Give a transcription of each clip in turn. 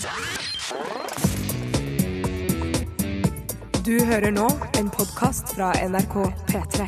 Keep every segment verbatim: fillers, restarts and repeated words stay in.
Du hører nå en podcast fra N R K P tre.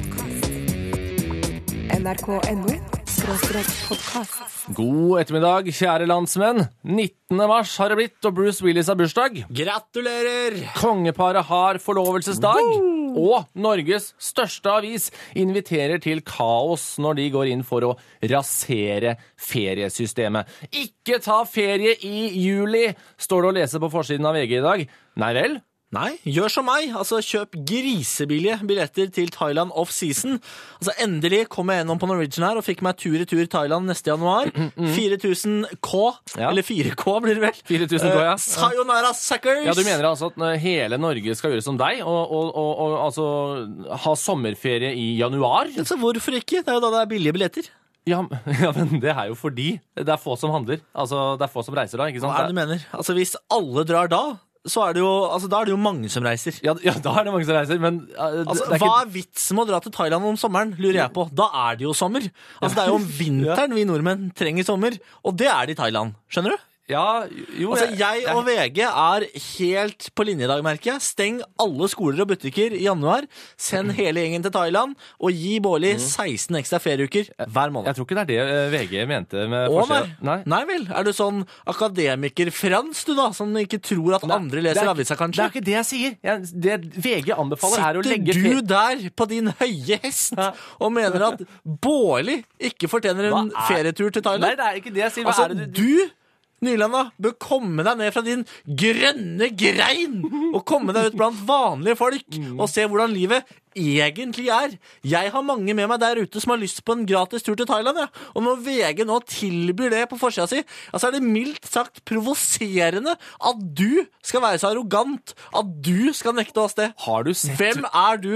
N R K punktum N O skråstrek podcast. God ettermiddag, kjære landsmenn. nittende mars har det blitt, og Bruce Willis har bursdag. Gratulerer! Kongeparet har forlovelsesdag. Woo! Og Norges største avis inviterer til kaos når de går inn for å rasere feriesystemet. Ikke ta ferie i juli, står det å lese på forsiden av V G i dag. Nei vel? Nei, gjør som meg. Altså, kjøp grisebillige billetter til Thailand off-season. Altså, endelig kom jeg gjennom på Norwegian her og fikk meg tur i tur Thailand neste januar. fire tusen K, Ja. eller fire K blir det vel? fire tusen K, ja. Uh, sayonara, suckers! Ja, du mener altså at hele Norge skal gjøre som deg, og, og, og, og altså ha sommerferie i januar? Så hvorfor ikke? Det er jo da det er billige billetter. Ja, ja, men det er jo fordi det er få som handler. Altså, det er få som reiser da, ikke sant? Hva er det du mener? Altså, hvis alle drar da, så er det jo, altså, da er det jo mange som reiser. Ja, ja, da er det mange som reiser, men uh, Altså, det er hva ikke... er vitsen med å dra til Thailand om sommeren, lurer jeg på. Da er det jo sommer. Altså, det er jo om vinteren vi nordmenn trenger sommer, og det er det i Thailand. Skjønner du? Ja, jo... Altså, jeg og V G er helt på linje i dag, merker jeg. Steng alle skoler og butikker i januar. Send hele gjengen til Thailand, og gi Bårli seksten ekstra ferieuker hver måned. Jeg tror ikke det er det uh, V G mente med Å, nei. forskjell. Nei. Nei vel, er du sånn akademiker-frans, du da, som ikke tror at Nei, andre leser det er- avisa, Det kanskje? er ikke det jeg sier. Jeg, det V G anbefaler er å Sitter legge... du der på din høye hest og mener at Bårli ikke fortjener en Hva er- ferietur til Thailand? Nei, det er ikke det jeg sier. Hva Altså, er det du, Nylanda, bør komme deg ned fra din grønne grein og komme deg ut blant vanlige folk og se hvordan livet egentlig er. Jeg har mange med meg der ute som har lyst på en gratis tur til Thailand, ja. Og når V G nå tilbyr det på forsida si, altså er det mildt sagt provoserende at du skal være så arrogant at du skal nekte oss det. Har du sett... Hvem er du?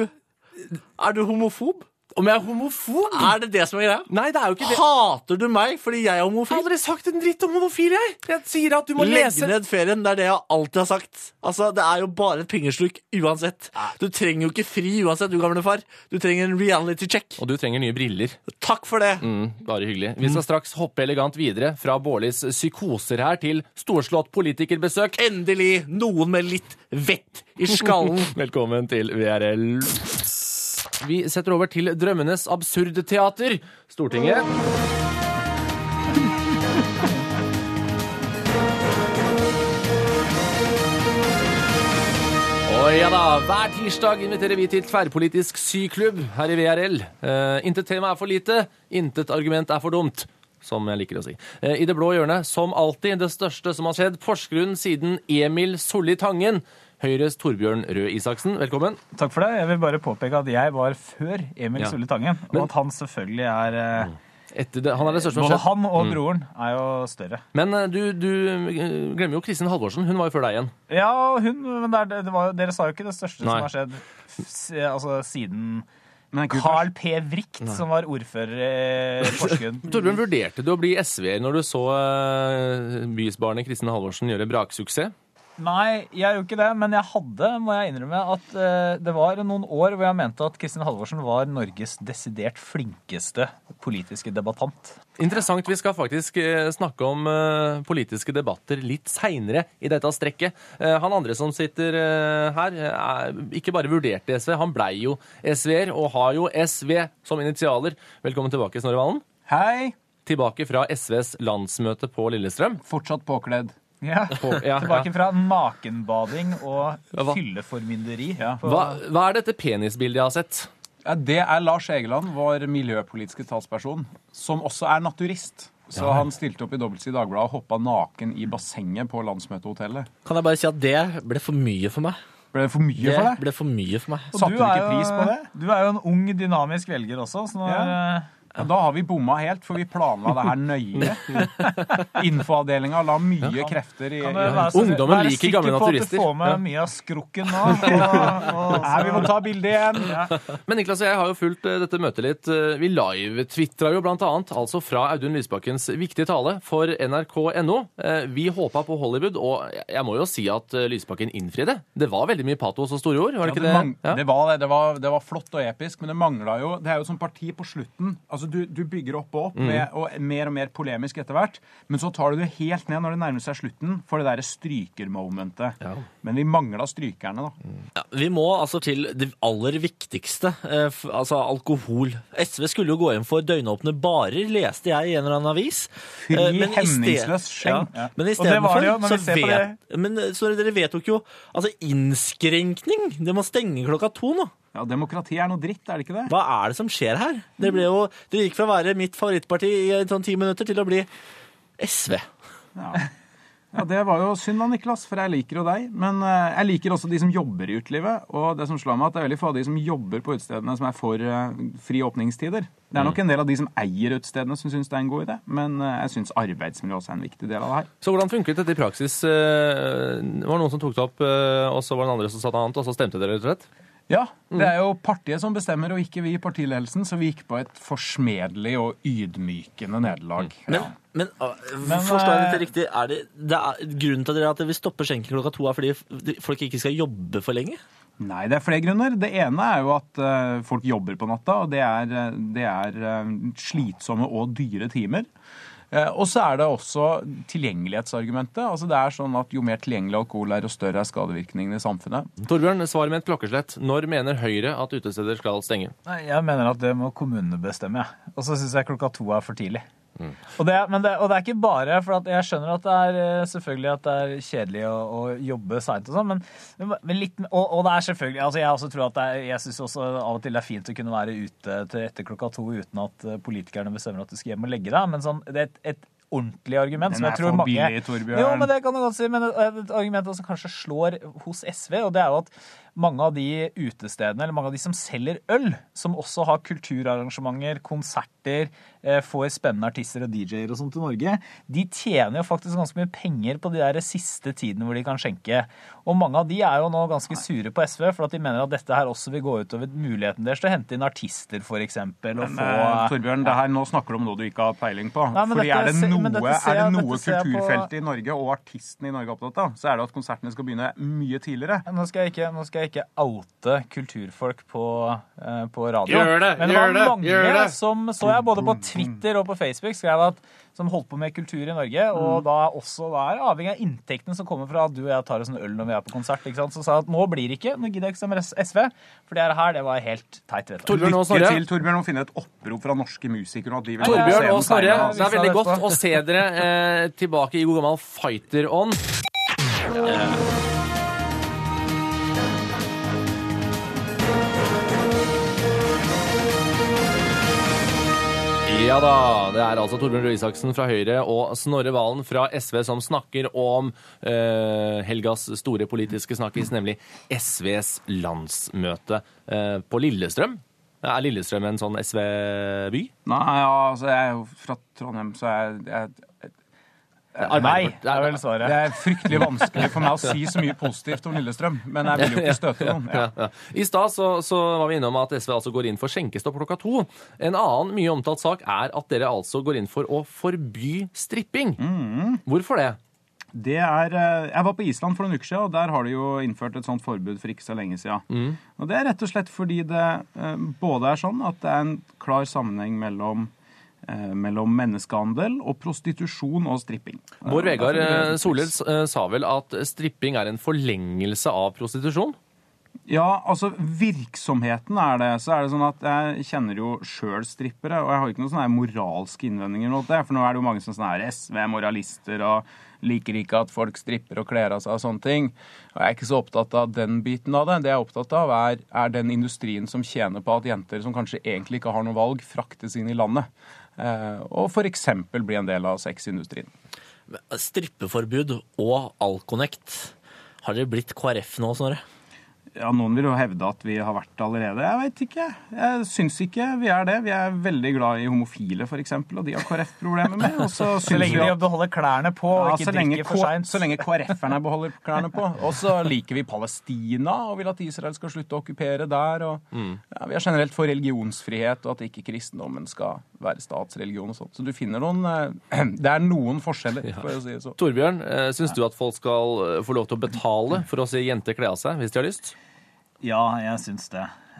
Er du homofob? Om jeg er homofob? Er det det som er greia? Nei, det er jo ikke det. Hater du meg fordi jeg er Jeg har homofil? aldri sagt en dritt om homofil, jeg. Jeg sier at du må Legg lese... ned ferien, det er det jeg alltid har sagt. Altså, det er jo bare et pengesluk uansett. Du trenger jo ikke fri uansett, du gamle far. Du trenger en reality check. Og du trenger nye briller. Takk for det. Mm, bare hyggelig. Vi skal straks hoppe elegant videre fra Bårlis psykoser her til storslått politikerbesøk. Endelig noen med litt vett i skallen. Velkommen til V R L. Vi setter over til drømmenes absurde teater. Stortinget. Og ja da, hver tirsdag inviterer vi til tverrpolitisk syklubb her i V R L. Uh, intet tema er for lite, intet argument er for dumt, som jeg liker å si. Uh, I det blå hjørnet, som alltid, det største som har skjedd, Porsgrunn siden Emil Solli Tangen. Høyres Torbjørn Røe Isaksen, velkommen. Takk for det. Jeg vil bare påpeke at jeg var før Emil Ja. Solli Tangen, og Men- at han selvfølgelig er... eh, Etter det, han er det største som har Både skjedd. han og broren er jo større. Men uh, du, du uh, glemmer jo Kristin Halvorsen, hun var jo før deg igjen. Ja, hun, men det er, det var, dere sa jo ikke det største Nei. som har skjedd s- altså, siden Carl P. Vrikt, som var ordfører i Porsgrunn. Torbjørn, vurderte du å bli S V-er når du så uh, bysbarnet Kristin Halvorsen gjøre braksuksess? Nei, jeg gjorde ikke det, men jeg hadde, må jeg innrømme, at eh, det var noen år hvor jeg mente at Kristin Halvorsen var Norges desidert flinkeste politiske debattant. Interessant, vi skal faktisk uh, snakke om uh, politiske debatter litt senere i dette strekket. Uh, han andre som sitter uh, her, er ikke bare vurderte S V, han blei jo S V-er og har jo S V som initialer. Velkommen tilbake, Snorre Valen. Hei, Tilbake fra S Vs landsmøte på Lillestrøm. fortsatt påkledd. Ja, På, ja, tilbake ja. fra nakenbading og hva? fylleformynderi. På- Hva, hva er dette penisbildet jeg har sett? Ja, det er Lars Egeland, vår miljøpolitiske talsperson, som også er naturist. Så Ja. han stilte opp i Dobbeltside Dagbladet og hoppa naken i bassenget på landsmøtehotellet. Kan jeg bare si at det ble for mye for meg? Ble det for mye Det for deg? ble for mye for meg. Og Satte du er ikke pris på det? Du er jo en ung, dynamisk velger også, så nå er, Ja. Ja, da har vi bomma helt, for vi planla det her nøye. Infoavdelinga la mye krefter i... kan du være, så, Ungdommen være liker sikker gamle på at du naturister. får med Ja. mye av skrukken nå. Og, og, Nei, vi må ta bildet igjen! Men Niklas og jeg har jo fulgt eh, dette møtet litt. Eh, Vi live-twittra jo blant annet, altså fra Audun Lysbakkens viktige tale for N R K punktum N O. Eh, Vi håpa på Hollywood, og jeg må jo si at eh, Lysbakken innfridde. Det var veldig mye patos og store ord, var det Ja, ikke det, det? mang- det var det. Det var, det var flott og episk, men det mangla jo. Det er jo som parti på slutten. Altså, altså du, du bygger opp og opp, mm. med, og mer og mer polemisk etter hvert, men så tar du det helt ned når det nærmer seg slutten, for det der strykermomentet. Ja. Men vi manglet strykerne da. Mm. Ja, vi må altså til det aller viktigste, eh, altså alkohol. S V skulle jo gå inn for døgnåpne barer, leste jeg i en eller annen avis. Fri, eh, hemningsløs skjeng. Ja, ja. Men i stedet for, jo, så vet, men så dere vet jo ikke jo, altså innskrenkning, det må stenge klokka to nå. Ja, demokrati er noe dritt, er det ikke det? Hva er det som skjer her? Det ble jo, det gikk fra å være mitt favorittparti i sånn ti minutter til å bli S V. Ja. Ja, det var jo synd da, Niklas, for jeg liker jo deg. Men uh, jeg liker også de som jobber i utelivet, og det som slår meg at det er veldig få av de som jobber på utestedene som er for uh, fri åpningstider. Det er nok en del av de som eier utestedene som synes det er en god idé, men uh, jeg synes arbeidsmiljø også er en viktig del av det her. Så hvordan funket dette i praksis? Uh, det var noen som tok det opp, uh, og så var det en andre som sa noe annet, og så stemte dere rett og slett? Ja, det er jo partiet som bestemmer, og ikke vi i partiledelsen, så vi gikk på et forsmedelig og ydmykende nederlag. Men, ja. men, men forstår jeg dette riktig? Er det, det er, grunnen til at dere vil stoppe skjenken klokka to er fordi folk ikke skal jobbe for lenge? Nei, det er flere grunner. Det ene er jo at uh, folk jobber på natta, og det er, det er uh, slitsomme og dyre timer. Eh, og så er det også tilgjengelighetsargumentet. Altså det er sånn at jo mer tilgjengelig alkohol er, jo større er skadevirkningene i samfunnet. Torbjørn, svar med et klokkeslett. Når mener Høyre at utesteder skal stenge? Nei, jeg mener at det må kommunene bestemme, ja. Og så synes jeg klokka to er for tidlig. Mm. Og, det, men det, og det er ikke bare, for at jeg skjønner at det er selvfølgelig at det er kjedelig å, å jobbe sent og sånn, men, men litt, og, og det er selvfølgelig, altså jeg også tror at det er, jeg synes også av og til det er fint å kunne være ute til etter klokka to uten at politikerne bestemmer at du skal hjem og legge deg, men sånn, det er et, et ordentlig argument den som jeg tror mange... Den er for billig, Torbjørn. Jo, men det kan du godt si, men et, et argument som kanskje slår hos S V, og det er jo at mange av de utestedene, eller mange av de som selger øl, som også har kulturarrangementer, konserter, eh, får spennende artister og D J-er og sånt til Norge, de tjener jo faktisk ganske mye penger på de der siste tidene hvor de kan skjenke. Og mange av de er jo nå ganske sure på S V, for at de mener at dette her også vil gå ut over muligheten deres til å hente inn artister, for eksempel. Og men, få, Torbjørn, det her, nå snakker du om noe du ikke har peiling på. Nei, Fordi dette, er det noe, ser, er det noe kulturfeltet på... i Norge og artistene i Norge er opptatt av, så er det at konsertene skal begynne mye tidligere. Nå skal jeg ikke, nå skal jeg ikke oute kulturfolk på, uh, på radio. Gjør det, Men det gjør var det, mange gjør det. som så jeg både på Twitter og på Facebook skrev at som holdt på med kultur i Norge, og mm. da også da er avhengig av inntekten som kommer fra at du og jeg tar oss en øl når vi er på konsert, ikke sant? Så sa at nå blir det ikke, nå gidder jeg ikke stemme S V, for det her, det var helt teit, vet du. Torbjørn og Lykke Snorre. til, Torbjørn, å finne et opprop fra norske musikere. At de vil Torbjørn og Snorre, det er veldig det godt å se dere eh, tilbake i god gammel fighter-ånd. Ja. Ja da, det er altså Torbjørn Røe Isaksen fra Høyre og Snorre Valen fra S V som snakker om eh, helgas store politiske snakkis, nemlig S Vs landsmøte eh, på Lillestrøm. Er Lillestrøm en sånn S V-by? Nei, ja, altså jeg er jo fra Trondheim, så jeg... jeg, jeg Nei, det er vel svaret. Det er fryktelig vanskelig for meg å si så mye positivt om Lillestrøm, men jeg vil jo ikke støte noen. Ja. Ja, ja. I stad så, så var vi innom at S V altså går inn for skjenkestopp klokka to. En annen mye omtalt sak er at dere altså går inn for å forby stripping. Mm. Hvorfor det? Det er, jeg var på Island for noen uker siden, og der har de jo innført et sånt forbud for ikke så lenge siden. Mm. Og det er rett og slett fordi det både er sånn at det er en klar sammenheng mellom mellom menneskehandel og prostitusjon og stripping. Bård Vegar Solhjell sa vel at stripping er en forlengelse av prostitusjon? Ja, altså virksomheten er det. Så er det sånn at jeg kjenner jo selv strippere, og jeg har ikke noen sånne moralske innvendinger mot det, for nå er det jo mange som sånne her S V-moralister og liker ikke at folk stripper og kler av seg og sånne ting. Og jeg er ikke så opptatt av den biten av det. Det jeg er opptatt av er, er den industrien som tjener på at jenter som kanskje egentlig ikke har noe valg, fraktes inn i landet. Eh, og for eksempel bli en del av sexindustrien. Strippeforbud og Alconnect. Har dere blitt K R F nå, Snorre? Ja, noen vil jo hevde at vi har vært allerede. Jeg vet ikke. Jeg syns ikke vi er det. Vi er veldig glad i homofile, for eksempel, og de har K R F-problemer med. Og så, så lenge de beholder klærne på og ja, ikke drikker for sent. Så lenge K R F-erne beholder klærne på. Og så liker vi Palestina og vil at Israel skal slutte å okkupere der. Og, mm. ja, vi er generelt for religionsfrihet og at ikke kristendommen skal være statsreligion og sånt. Så du finner noen... Det er noen forskjeller, for å si det så. Torbjørn, syns du at folk skal få lov til å betale for å se jenter kle av seg, hvis de har lyst? Ja, jeg syns det.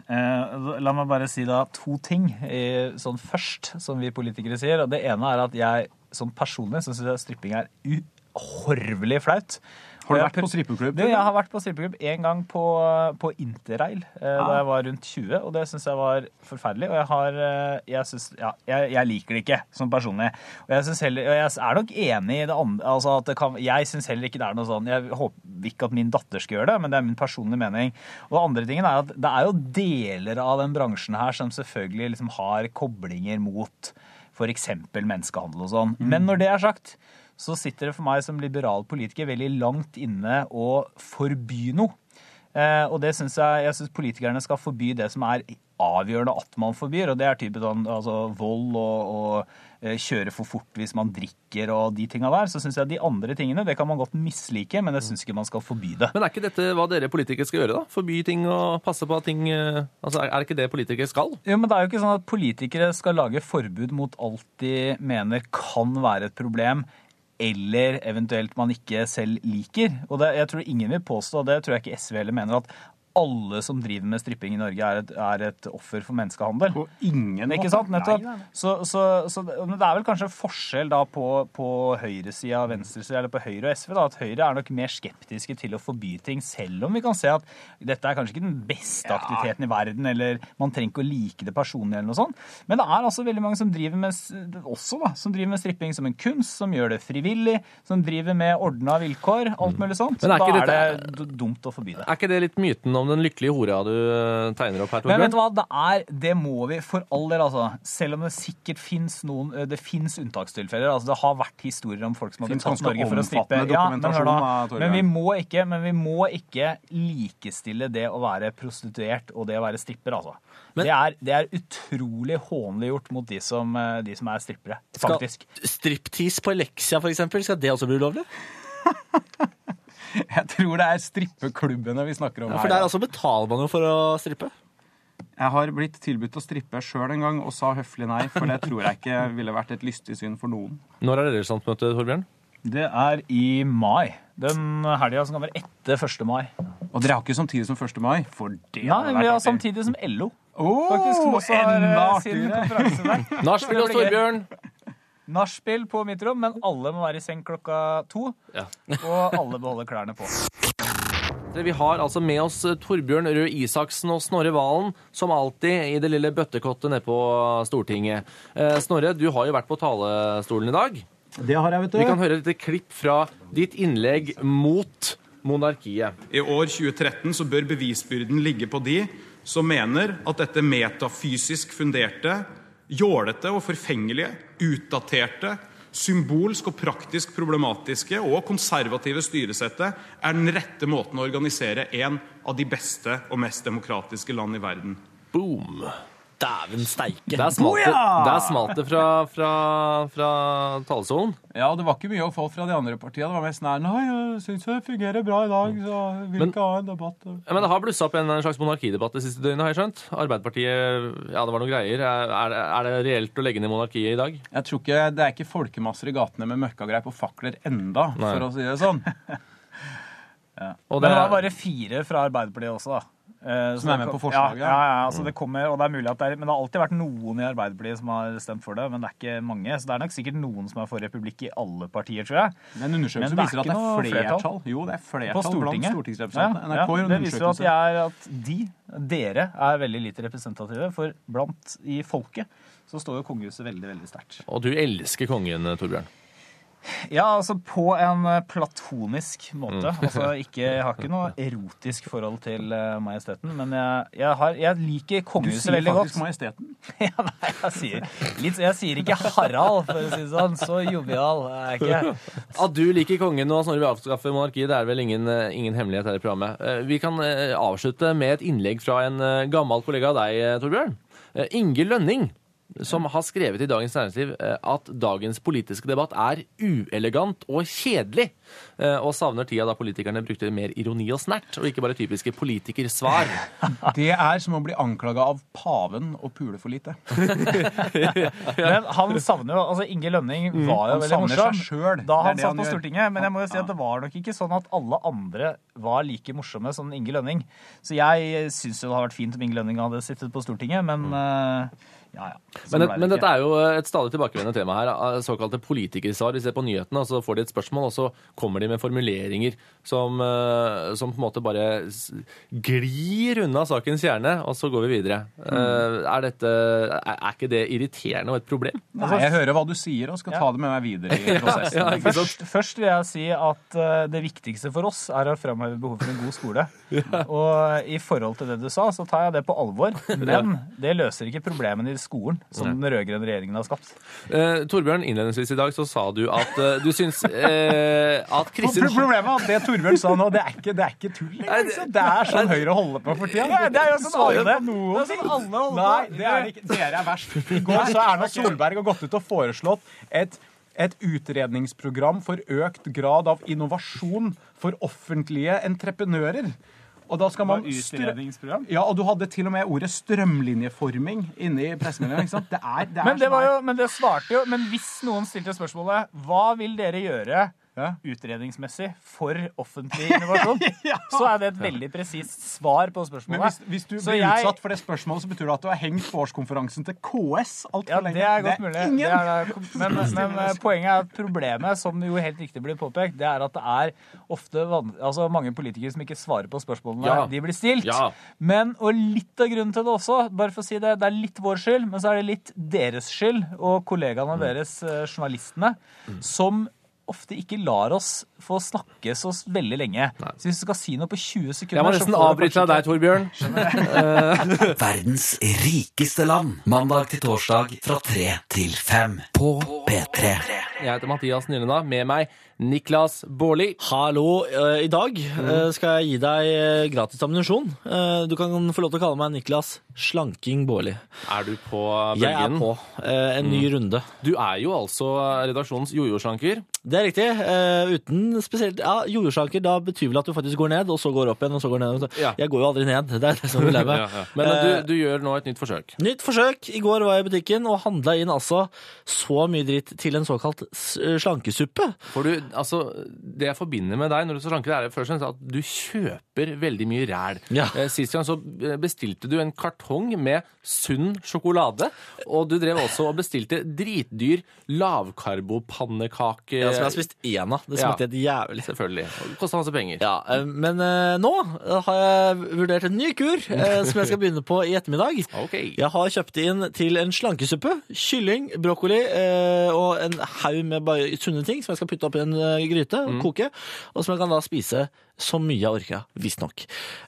Eh, la meg bare si da to ting eh, sånn først, som vi politikere sier. Og det ene er at jeg sånn personlig så synes jeg stripping er uhorvelig flaut. Har du vært på strippeklubb? Du, jeg har vært på strippeklubb en gang på, på Interrail eh, da jeg var rundt tjue, og det synes jeg var forferdelig. Og jeg har, eh, jeg, synes, ja, jeg, jeg liker det ikke som personlig. Og jeg, synes heller, og jeg er nok enig i det andre, altså at det kan, jeg synes heller ikke det er noe sånn, jeg håper ikke at min datter skal gjøre det, men det er min personlige mening. Og det andre tingen er at det er jo deler av den bransjen her som selvfølgelig liksom har koblinger mot for eksempel menneskehandel og sånn. Mm. Men når det er sagt, så sitter det for meg som liberal politiker veldig langt inne å forby noe. Eh, og det synes jeg, jeg synes politikerne skal forby det som er avgjørende at man forbyr, og det er type sånn, altså, vold og, og eh, kjøre for fort hvis man drikker og de tingene der. Så synes jeg de andre tingene, det kan man godt mislike, men jeg synes ikke man skal forby det. Men er ikke dette hva dere politikere skal gjøre da? Forby ting og passe på at ting, altså er det ikke det politikere skal? Jo, men det er jo ikke sånn at politikere skal lage forbud mot alt de mener kan være et problem, eller eventuelt man ikke selv liker. Og det, jeg tror ingen vil påstå, og det tror jeg ikke S V heller mener, at alle som driver med stripping i Norge er et, er et offer for menneskehandel. På ingen Ikke sant, nettopp? Så, så, så det er vel kanskje forskjell da på, på høyresida og venstresida, eller på Høyre og S V, da, at Høyre er nok mer skeptiske til å forby ting, selv om vi kan se at dette er kanskje ikke den beste aktiviteten i verden, eller man trenger ikke å like det personlig eller noe sånt. Men det er altså veldig mange som driver med, også da, som driver med stripping som en kunst, som gjør det frivillig, som driver med ordna vilkår, alt mulig sånt. Så er da dette, er det dumt å forby det. Er ikke det litt myten om den lykkelige hora du tegner opp her, Torbjørn? Men vet du hva, det er, det må vi for all del, altså. Selv om det sikkert finnes noen, det finnes unntakstilfeller, altså det har vært historier om folk som har blitt tatt Norge for å strippe. Ja, men hør da, men vi må ikke, men vi må ikke likestille det å være prostituert og det å være stripper, altså. Men, det, er, det er utrolig hånlig gjort mot de som, de som er strippere, faktisk. Skal striptease på Alexia, for eksempel, skal det også bli ulovlig? Jeg tror det er strippeklubbene vi snakker om ja, her. For der altså betaler man jo for å strippe. Jeg har blitt tilbudt å strippe selv en gang og sa høflig nei, for det tror jeg ikke ville vært et lystig syn for noen. Når er deres landsmøte, Torbjørn? Det er i mai. Den helgen som kommer etter første mai. Og dere har ikke samtidig som første mai? For det Nei, vi har samtidig som L O. Åh, faktisk, som også har sin konferanse der. Nachspiel hos Torbjørn! Nachspiel på mitt rom, men alle må være i seng klokka to, ja. Og alle beholder klærne på. Vi har altså med oss Torbjørn Røe Isaksen og Snorre Valen, som alltid i det lille bøttekottet nede på Stortinget. Eh, Snorre, du har jo vært på talestolen i dag. Det har jeg, vet du. Vi kan høre et klipp fra ditt innlegg mot monarkiet. I år tjue tretten så bør bevisbyrden ligge på de som mener at dette metafysisk funderte, jålete og forfengelige, utdaterte, symbolsk og praktisk problematiske og konservative styresettet er den rette måten å organisere en av de beste og mest demokratiske land i verden. Boom! Dæven steike. Der smalt det, der smalt det fra, fra, fra talestolen. Ja, det var ikke mye å få fra de andre partiene. Det var mest nær, nei, jeg synes det fungerer bra i dag, så jeg vil ikke ha en debatt. Ja, men det har blusset opp en slags monarkidebatt det siste døgnet, har jeg skjønt. Arbeiderpartiet, ja, det var noen greier. Er, er det reelt å legge ned monarkiet i dag? Jeg tror ikke, det er ikke folkemasser i gatene med mørkagreip og fakler enda, nei. For å si det sånn. Ja. Og det, men det var bare fire fra Arbeiderpartiet også, da. Uh, som er med på forslaget. Ja, ja, ja altså det kommer, og det er mulig at det er, men det har alltid vært noen i Arbeiderpartiet som har stemt for det, men det er ikke mange, så det er nok sikkert noen som er for republikk i alle partier, tror jeg. Men undersøkelsen viser at det er flertall. Jo, det er flertall på Stortinget. Blant stortingsrepresentantene. Ja, ja, det viser jo at, jeg, at de, dere, er veldig lite representative, for blant i folket så står jo kongehuset veldig, veldig sterkt. Og du elsker kongen, Torbjørn. Ja, altså på en platonisk måte. Mm. Altså ikke, jeg har ikke noe erotisk forhold til uh, majesteten, men jeg, jeg, har, jeg liker kongehuset veldig godt. Du sier faktisk majesteten? Ja, nei, jeg sier, litt, jeg sier ikke Harald, for å si det sånn. Så jovial er jeg ikke. At du liker kongen og Snorre vil avskaffe monarkiet, det er vel ingen, ingen hemmelighet her i programmet. Vi kan avslutte med et innlegg fra en gammel kollega av deg, Torbjørn. Inge Lønning. som har skrevet i Dagens Næringsliv at dagens politiske debatt er uelegant og kjedelig, og savner tida da politikerne brukte mer ironi og snert, og ikke bare typiske politikersvar. Det er som å bli anklaget av paven og pule for lite. Men han savner jo, altså Inge Lønning var jo han veldig morsom seg selv. da han Det er det satt han på gjør. Stortinget, men jeg må jo si at det var nok ikke sånn at alle andre var like morsomme som Inge Lønning. Så jeg synes jo det har vært fint om Inge Lønning hadde sittet på Stortinget, men uh, ja, ja. Men, det, men dette er jo et stadig tilbakevendende tema her, såkalte politikersvar. Vi ser på nyhetene, og så får de et spørsmål, og så kommer de med formuleringer som, som på en måte bare glir unna sakens kjerne, og så går vi videre. Mm. Er, dette, er ikke det irriterende og et problem? Nei, jeg hører hva du sier, og skal ta det med meg videre i prosessen. Ja, ja, først, først vil jeg si at det viktigste for oss er å fremheve behov for en god skole. Ja. Og i forhold til det du sa, så tar jeg det på alvor, men det løser ikke problemene i skolen som den rødgrønne regjeringen har skapt. Eh, Torbjørn, innledningsvis i dag så sa du at uh, du syns eh, at Kristin... Problemet er at det Torbjørn sa nå, det er ikke, det er ikke tull. Liksom. Det er sånn Høyre holder på for tida. Det er jo sånn alle, det er sånn alle holder på. Nei, det er ikke. Dere er verst. I går så er Erna Solberg gått ut og foreslått et et utredningsprogram for økt grad av innovasjon for offentlige entreprenører. Og da skal man utredningsprogram? Ja, og du hadde til og med ordet strømlinjeforming inne i pressemeldingen, ikke sant? Det er, det er men, det var jo, men det svarte jo, men hvis noen stilte spørsmålet, hva vil dere gjøre ja. utredningsmessig for offentlig innovasjon, ja. så er det et veldig presist svar på spørsmålet. Men hvis, hvis du så blir jeg... utsatt for det spørsmålet, så betyr det at du har hengt på årskonferansen til K S alt for ja, lenge. Det er godt mulig. Det er det er, men, men poenget er at problemet, som jo helt riktig blir påpekt, det er at det er ofte altså mange politikere som ikke svarer på spørsmålene ja. de blir stilt. Ja. Men, og litt av grunnen til det også, bare for å si det, det er litt vår skyld, men så er det litt deres skyld, og kollegaene mm. deres, journalistene, mm. som ofte ikke lar oss få snakke så veldig lenge. Nei. Så hvis du skal si noe på tjue sekunder... Jeg må nesten avbryte deg, Torbjørn. Verdens rikeste land. Mandag til torsdag fra tre til fem på P tre. Jeg heter Mathias Nylenda, med meg Niklas Baarli. Hallo, i dag skal jeg gi deg gratis ammunisjon. Du kan få lov til å kalle meg Niklas Slanking Baarli. Er du på bølgen? Jeg er på. En ny runde. Du er jo altså redaksjonens jojo-slanker. Det er riktig. Uten spesielt... Ja, jojo-slanker, da betyr vel at du faktisk går ned, og så går opp igjen, og så går ned. Ja. Jeg går jo aldri ned. Det er det som vil leve. ja, ja. Men du, du gjør nå et nytt forsøk. Nytt forsøk. I går var jeg i butikken og handlet inn altså så mye dritt til en såkalt slankesuppe. For du, altså, det jeg forbinder med deg når du så slanker, er først og fremst at du kjøper veldig mye ræl. Ja. Sist gang så bestilte du en kartong med sunn sjokolade, og du drev også og bestilte dritdyr lavkarbopannekake. Ja, som jeg har spist en av. Det smakte helt jævlig. Selvfølgelig. Det kostet masse penger. Ja, men uh, nå har jeg vurdert en ny kur uh, som jeg skal begynne på i ettermiddag. Okay. Jeg har kjøpt inn til en slankesuppe, kylling, brokkoli uh, og en haug med bare sunne ting som jeg skal putte opp i en uh, gryte og mm. koke, og som jeg kan da spise så mye jeg orker, visst nok.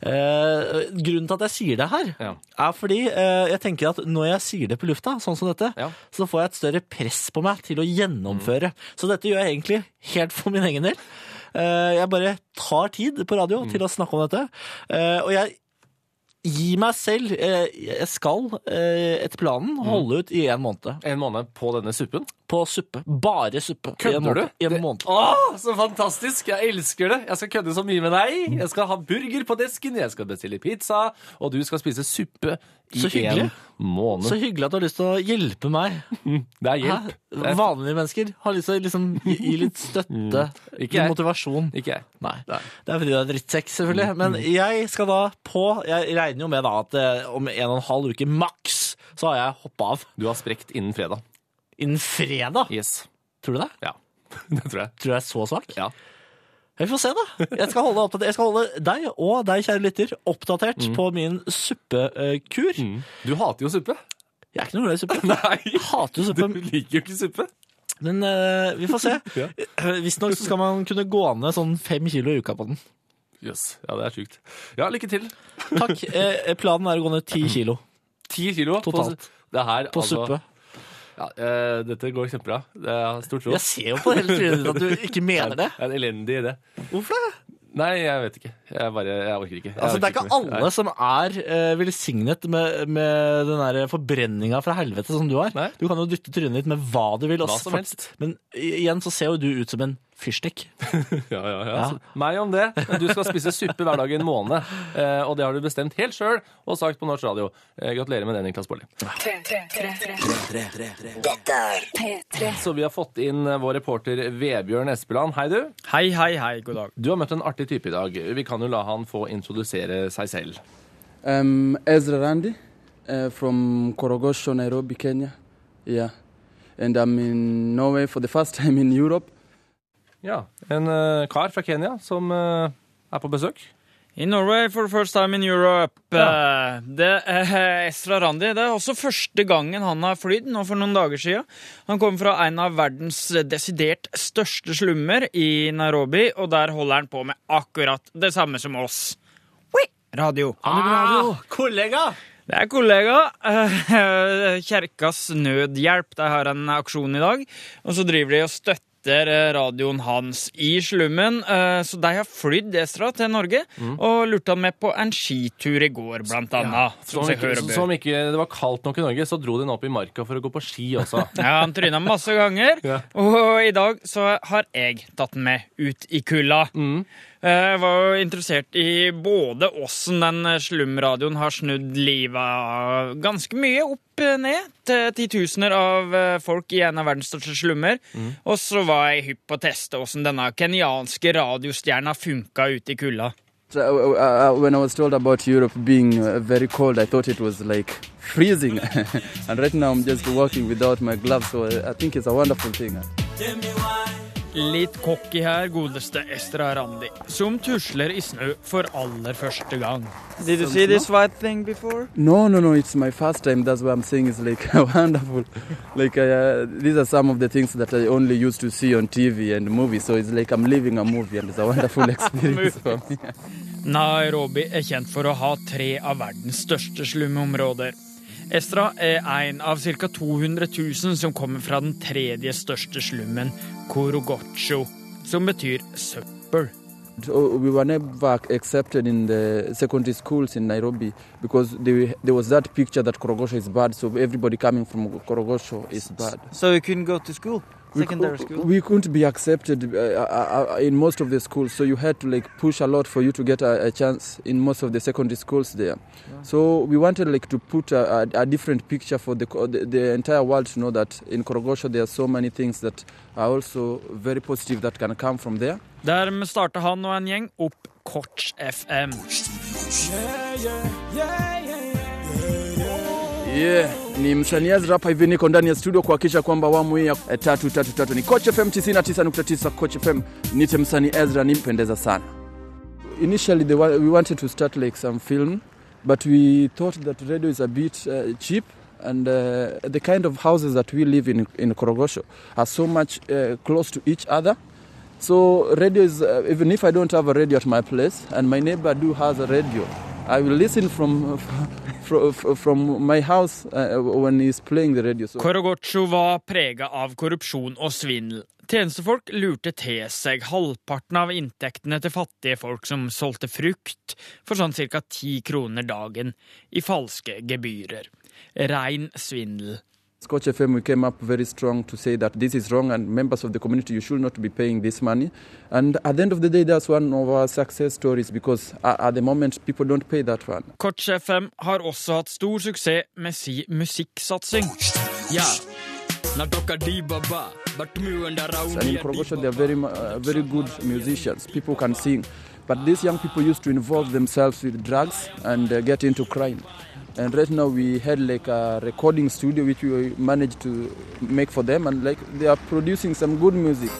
Uh, grunnen til at jeg sier det her, ja. er fordi uh, jeg tenker at når jeg sier det på lufta, sånn som dette, ja. så får jeg et større press på meg til å gjennomføre. Mm. Så dette gjør jeg egentlig helt for min egen del. Uh, jeg bare tar tid på radio mm. til å snakke om dette. Uh, og jeg gir meg selv, uh, jeg skal uh, etter planen holde ut i en måned. En måned på denne suppen? På suppe. Bare suppe. Kødder du? I en måned. Åh, så fantastisk! Jeg elsker det! Jeg skal kødde så mye med deg. Jeg skal ha burger på desken, jeg skal bestille pizza, og du skal spise suppe i en måned. Så hyggelig at du har lyst til å hjelpe meg. Det er hjelp. Det er... Vanlige mennesker har lyst til å liksom gi litt støtte, mm. ikke motivasjon. Ikke jeg. Nei. Nei. Det er fordi du er drittsekk, selvfølgelig. Men jeg skal da på, jeg regner jo med da at om en og en halv uke maks, så har jeg hoppet av. Du har sprekt innen fredag. Innen fredag? Yes. Tror du det? Ja, det tror jeg. Tror du jeg er så svak? Ja. Vi får se da. Jeg skal holde, oppdatert. Jeg skal holde deg og deg, kjære lytter, oppdatert mm. på min suppekur. Mm. Du hater jo suppe. Jeg er ikke noe glad i suppe. Nei, jeg hater jo suppe. Du liker jo ikke suppe. Men uh, vi får se. ja. Visst nok så skal man kunne gå ned sånn fem kilo i uka på den. Jøss, yes. Ja, det er sykt. Ja, lykke til. Takk. Eh, planen er å gå ned ti kilo. Ti kilo? Totalt. På, det her, på altså, suppe. Ja, uh, dette går kjempebra. Det er stort råd. Jeg ser jo på hele trynet ditt at du ikke mener det. Det er en elendig idé. Hvorfor det? Nei, jeg vet ikke. Jeg bare, jeg orker ikke. Jeg Altså, det er orker ikke mer. alle som er eh, velsignet med, med den der forbrenninga fra helvete som du har. Nei. Du kan jo dytte trynet ditt med hva du vil. og Hva som fort- helst. Men i- igjen så ser jo du ut som en fyrstikk. Ja, ja, ja. Ja. Så, meg om det. Du skal spise suppe hver dag i en måned, eh, og det har du bestemt helt sjøl og sagt på Norsk Radio. Eh, gratulerer med det, Niklas Baarli. Dette er P tre. Så vi har fått inn eh, vår reporter Vebjørn Espeland. Hei, du. Hei, hei, hei, god dag. Du har møtt en artig type i dag. Vi kan jo la han få introdusere seg selv. Um, Ezra Randi uh, from Korogosho, Nairobi, Kenya. Yeah. And I'm in Norway for the first time in Europe. Ja, en eh, kar fra Kenya som eh, er på besøk. In Norway for the first time in Europe. Ja. Eh, Det er Ezra Randi. Det er også første gangen han har flydd, nå for noen dager siden. Han kommer fra en av verdens desidert største slummer i Nairobi, og der holder han på med akkurat det samme som oss. Oi, radio. Ah, kollega! Det er kollega. Eh, Kjerkas Nødhjelp. De har en aksjon i dag, og så driver de og støtter radioen hans i slummen. Eh, Så de har flydd Ezra til Norge, og lurte han med på en skitur i går, blant annet. Som, Som seg ikke, hør og bør. som ikke det var kaldt nok i Norge, så dro de den opp i marka for å gå på ski også. Ja, han tryna masse ganger, Ja. og i dag så har jeg tatt den med ut i kulda. Jeg var jo interessert i både åssen den slumradioen har snudd livet ganske mye opp ned til titusener av folk i en av verdens største slummer, og så var jeg hypp på å teste åssen denne kenyanske radiostjerna funka ute i kulda. So, uh, uh, when I was told about Europe being uh, very cold, I thought it was like freezing. And right now I'm just walking without my gloves, so I think it's a wonderful thing. Litt cocky her, godeste Ezra Randi, som tusler i snø for aller første gang. Did you see this white thing before? No, no, no, it's my first time. That's why I'm saying it's like wonderful. Like uh, these are some of the things that I only used to see on T V and movies. So it's like I'm living a movie and it's a wonderful experience for me. Nairobi er kjent for å ha tre av verdens største slumområder. Ezra er en av ca. to hundre tusen som kommer fra den tredje største slummen, Korogosho, som betyr søppel. So we were never accepted in the secondary schools in Nairobi because they, there was that picture that Korogosho is bad, so everybody coming from Korogosho is bad. So you couldn't go to school? We, Secondary cou- school? we couldn't be accepted uh, uh, uh, in most of the schools, so you had to like push a lot for you to get a, a chance in most of the secondary schools there. So we wanted like to put a, a, a different picture for the, co- the the entire world to know that in Korogosho there are so many things that are also very positive that can come from there. Dermed starter han og en gjeng opp Koch F M. Yeah, ni msanii Ezra hapa hivi, niko ndani ya studio kuhakikisha kwamba awamu hii ya eh, tatu tatu tatu ni Coach F M tisini na tisa nukta tisa. Coach F M, nite msanii Ezra, nimpendeza sana. Initially they wa- we wanted to start like some film, but we thought that radio is a bit uh, cheap, and uh, the kind of houses that we live in in Korogosho are so much uh, close to each other. So radio is, uh, even if I don't have a radio at my place and my neighbor do has a radio, I will listen from from, from my house uh, when he's playing the radio. So Korogosho var prega av korrupsjon og svindel. Tjenestefolk lurte til seg halvparten av inntektene til fattige folk som solgte frukt for sånn cirka ti kroner dagen i falske gebyrer. Rein svindel. Coach F M, we came up very strong to say that this is wrong and members of the community, you should not be paying this money. And at the end of the day, that's one of our success stories because at, at the moment, people don't pay that one. Koch F M har også hatt stor suksess med si musikksatsing. Ja. And in Korogosho, they are very, mu- uh, very good musicians. People can sing. But these young people used to involve themselves with drugs and uh, get into crime. And right now we had like a recording studio which we managed to make for them, and like they are producing some good music.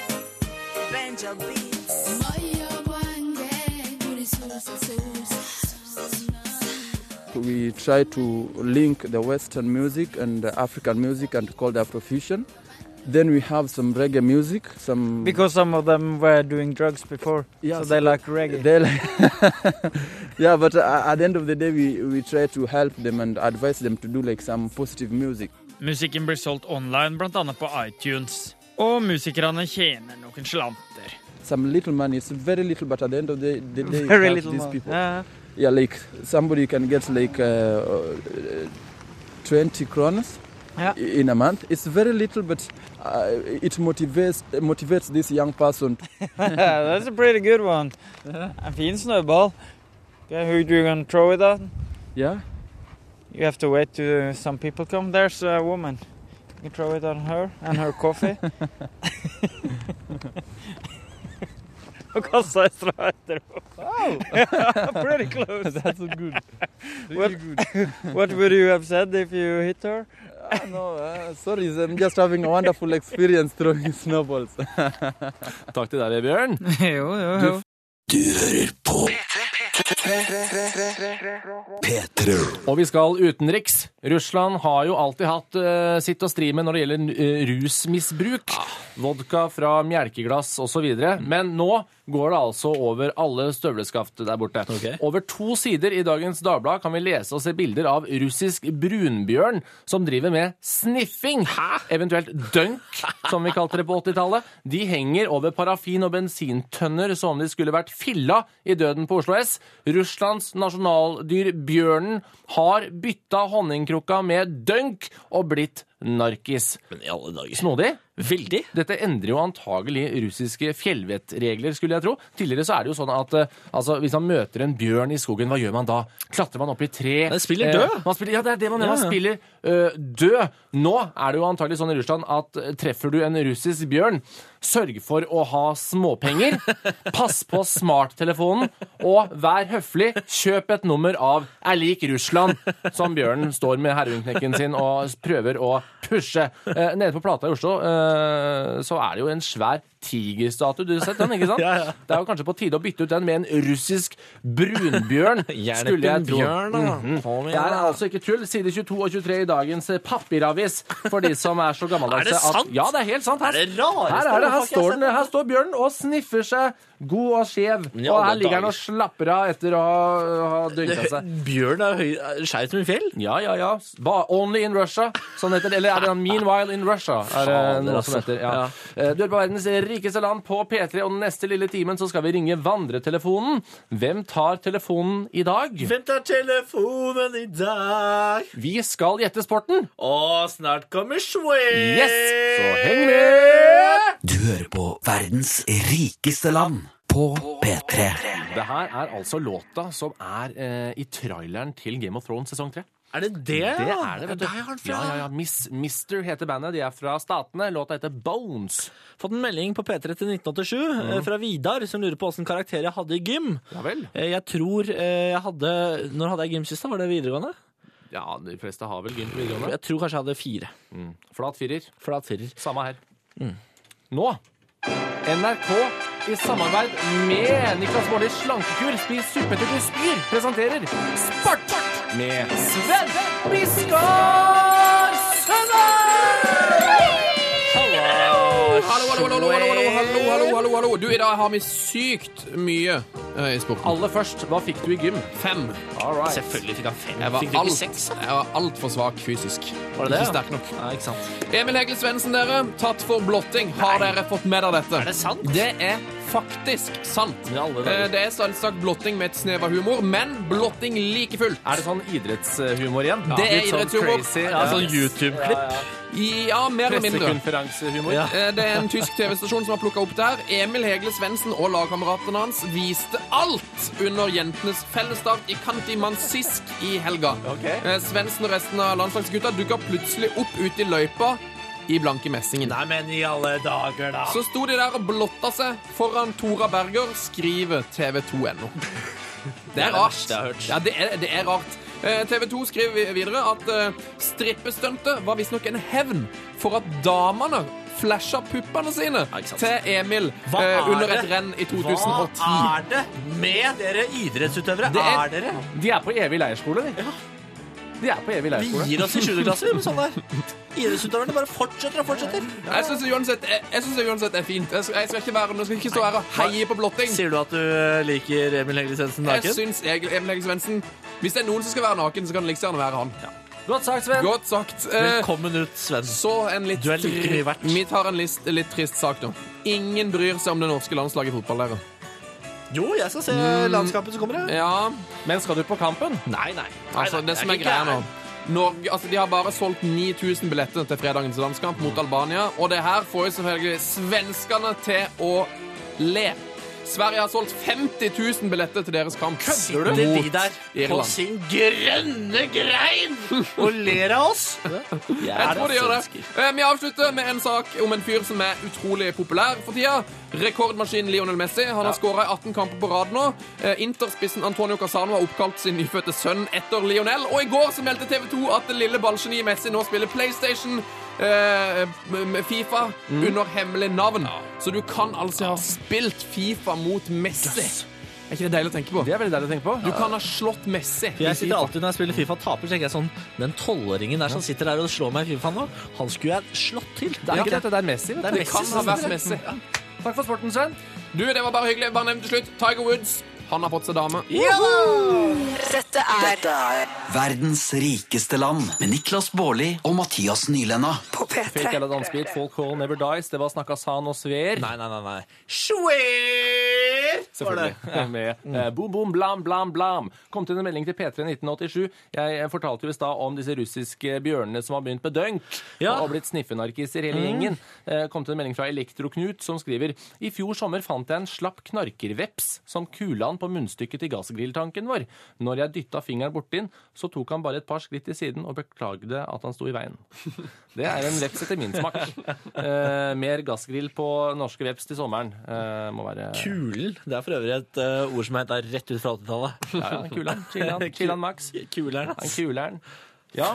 We try to link the Western music and the African music and called Afrofusion. Then we have some reggae music, some Because some of them were doing drugs before, Yeah, so so they like reggae. They like yeah, but uh, at the end of the day, we, we try to help them and advise them to do like some positive music. Musikken blir solgt online, blant annet på iTunes. Og musikerne tjener noen slanter. some little money. It's very little, but at the end of the, the day, Very it helps little these money. people. Yeah. Yeah, like somebody can get like uh, twenty kronas Yeah. in a month. It's very little, but uh, it motivates motivates this young person. That's a pretty good one. En fin snøball. Okay, who do you gonna throw it at? Yeah. You have to wait till some people come. There's a woman. You can throw it on her and her coffee. Og kassa er strå etter. Oh, Pretty close. that's so good. What, Really good. what would you have said if you hit her? Ah, no, uh, sorry, I'm just having a wonderful experience throwing snowballs. Takk til deg, Bjørn. jo, jo, jo. Du hører på P tre. Og vi skal utenriks. Russland har jo alltid hatt uh, sitt å stri med når det gjelder uh, rusmisbruk. Vodka fra melkeglass og så videre. Men nå går det altså over alle støvleskaft der borte. Ok. Over to sider i dagens Dagblad kan vi lese og se bilder av russisk brunbjørn som driver med sniffing. Eventuelt dunk, som vi kalte det på åttitallet. De henger over parafin- og bensintønner som om de skulle vært filla i døden på Oslo S. Russlands nasjonaldyr bjørnen har bytta honningkrukka med dunk og blitt narkis. Men i alle dager. Snodig? Veldig. Dette endrer jo antagelig russiske fjellvettregler, skulle jeg tro. Tidligere så er det jo sånn at eh, altså, hvis man møter en bjørn i skogen, hva gjør man da? Klatrer man opp i tre? Den spiller død. Eh, man spiller, ja, det er det man gjør. Ja, Man ja. spiller eh, død. Nå er det jo antagelig sånn i Russland at eh, treffer du en russisk bjørn, sørg for å ha småpenger, pass på smarttelefonen, og vær høflig, kjøp et nummer av Er lik Russland, som bjørnen står med heroinknekken sin og prøver å pushe. Eh, nede på Plata i Oslo eh, så er det jo en svær tigerstatue. Du har sett den, ikke sant? Ja, ja. Det er jo kanskje på tide å bytte ut den med en russisk brunbjørn, Gjerne skulle jeg tro. bjørn, da. Mhm. Kom Det igjen, er da. altså ikke tull. Side tjueto og tjuetre i dagens eh, papiravis for de som er så gammeldagse. Er det sant? At, ja, det er helt sant. Her, Er det rareste? her, er det, her, Fuck, jeg har står sett den, her står bjørnen og sniffer seg god og skjev. Men i Og alle her ligger han og dager. slapper av etter å ha, ha dynka seg. Bjørn er høy, skjeit som en fjell. Ja, ja, ja. Ba, only in Russia, sånn heter det. Eller er det Meanwhile in Russia? Er det Fader, noe som altså. heter, ja. Eh, Du er på verdens rikeste land på P tre, og den neste lille timen så skal vi ringe vandretelefonen. Hvem tar telefonen i dag? Hvem tar telefonen i dag? Vi skal gjette sporten. Og snart kommer Sway. Yes! Så heng med! Du hører på verdens rikeste land på P tre. Det her er altså låta som er eh, i traileren til Game of Thrones sesong tre. Er det det? Det er det, vet du. Der er han fra. Ja, ja, ja. Miss, Mister heter bandet. De er fra Statene. Låta heter Bones. Fått en melding på P tre til nitten åttisju eh, fra Vidar, som lurer på hvilken karakter jeg hadde i gym. Ja vel. Eh, Jeg tror eh, jeg hadde Når hadde jeg gym sist? Da? Var det videregående? Ja, de fleste har vel gym på videregående. Jeg tror kanskje jeg hadde fire. Mm. Flat firer. Flat firer. Samme her. Nå, N R K i samarbeid med Niklas Baarlis slankekur Spis suppe til du spyr presenterer Sport med Sven Biskar Sønner! Hallo, hallo, hallo, hallo, hallo, hallo, hallo, hallo, hallo. Du, i dag har vi sykt mye eh, i sporten. Aller først, hva fikk du i gym? Fem. All right. Selvfølgelig fikk han fem. Jeg var Fikk du ikke alt, seks? da? jeg var alt for svak fysisk. Var det det? Ikke sterk nok. Nei, ikke sant. Emil Hegle Svendsen, dere. Tatt for blotting. Har dere fått med dere dette? Er det sant? Det er faktisk sant. I alle dager. Eh, Det er selvsagt blotting med et snev av humor, men blotting like fullt. Er det sånn idrettshumor igjen? Det er Litt sånn idrettshumor. crazy, Ja, sånn YouTube-klipp. Ja, mer eller mindre. pressekonferansehumor. Ja. Eh, Det er en tysk T V-stasjon som har plukket opp der. Emil Hegle Svendsen og lagkameratene hans viste alt under jentenes fellesstart i Kantimansisk i helga. Ok. Eh, Svendsen og resten av landslagsgutta dukket plutselig opp ute i løypa i blanke messingen. Nei, men i alle dager, da. Så sto de der og blotta seg foran Tora Berger, skriver T V to punkt no. Det er rart. verste jeg har hørt. Ja, det er, det er rart. Eh, T V to skriver vi- videre at uh, strippestuntet var visstnok en hevn for at damene flasha puppene sine ikke sant. til Emil Hva eh, er under det? et renn i to tusen og ti. Hva er det med dere idrettsutøvere? Det er- er dere? De er på evig leirskole, de. De er på evig Vi leirskole. gir oss i sjuende klasse med sånn der. Idrettsutøverne bare fortsetter og fortsetter. Jeg syns det uansett, jeg, jeg synes det uansett er fint. Jeg skal, jeg skal ikke være, nå skal jeg ikke stå her og heie på blotting. Sier du at du eh, liker Emil Hegle Svendsen Jeg naken? syns Emil Hegle Svendsen, hvis det er noen som skal være naken, så kan det like gjerne være han. Godt sagt, Sven. Godt sagt. Eh, Velkommen ut, Sven. så en litt Du er like mye verdt. Vi tar en list, litt trist sak nå. Ingen bryr seg om det norske landslaget i fotball, dere. Jo, jeg skal se landskapet som kommer. Jeg. Ja, Men skal du på kampen? Nei, nei. altså det som er greia nå Norge, altså De har bare solgt ni tusen billetter til fredagens landskamp mot Albania. Og det her får jo selvfølgelig svenskene til å le. Sverige har solgt femti tusen billetter til deres kamp. Sitter de der på Irland. sin grønne grein og ler av oss? Jeg tror de gjør det. Eh, Vi avslutter med en sak om en fyr som er utrolig populær for tida. Rekordmaskinen Lionel Messi. Han har skåret i atten kamper på rad nå. Eh, Interspissen Antonio Casano har oppkalt sin nyfødte sønn etter Lionel. Og i går så meldte T V to at det lille ballgeniet Messi nå spiller PlayStation eh, med FIFA under hemmelig navn. Så du kan altså ha spilt FIFA mot Messi. Er ikke det deilig å tenke på? Det er veldig deilig å tenke på. Du kan ha slått Messi. For jeg sitter alltid når jeg spiller FIFA og taper, så tenker jeg sånn, den tolvåringen der som sitter der og slår meg i FIFA nå, han skulle jeg slått til. Det er ikke dette, det er Messi. vet du. Det er Det Messi kan ha som vært sitter der. Messi. Takk for sporten, Sven. Du, det var bare hyggelig. Bare nevn til slutt. Tiger Woods. Han har fått seg dame. Dette er Verdens rikeste land med Niklas Baarli og Mathias Nylenda. på P Fake tre. eller dansbit, folk call never dies. Det var snakka san og sver. Nei, nei, nei, nei. Selvfølgelig. Med eh, boom, boom, blam, blam, blam. Kom til en melding til P tre nitten åttisju. Jeg eh, fortalte jo i stad om disse russiske bjørnene som har begynt med dønk Ja. og blitt sniffenarkiser hele gjengen. Eh, kom til en melding fra Elektro-Knut som skriver: I fjor sommer fant jeg en slapp knarkerveps som kula han på munnstykket til gassgrilltanken vår. Når jeg dytta fingeren borti den, så tok han bare et par skritt til siden og beklagde at han sto i veien. Det er en veps etter min smak. Eh, mer gassgrill på norske veps til sommeren. Eh, må være Kulen. Det er for øvrig et uh, ord som er hentet rett ut fra åttitallet. Ja, ja, kuler'n. Chiller'n. Chiller'n Max. Kuleren, Han ass. kuler'n. Ja.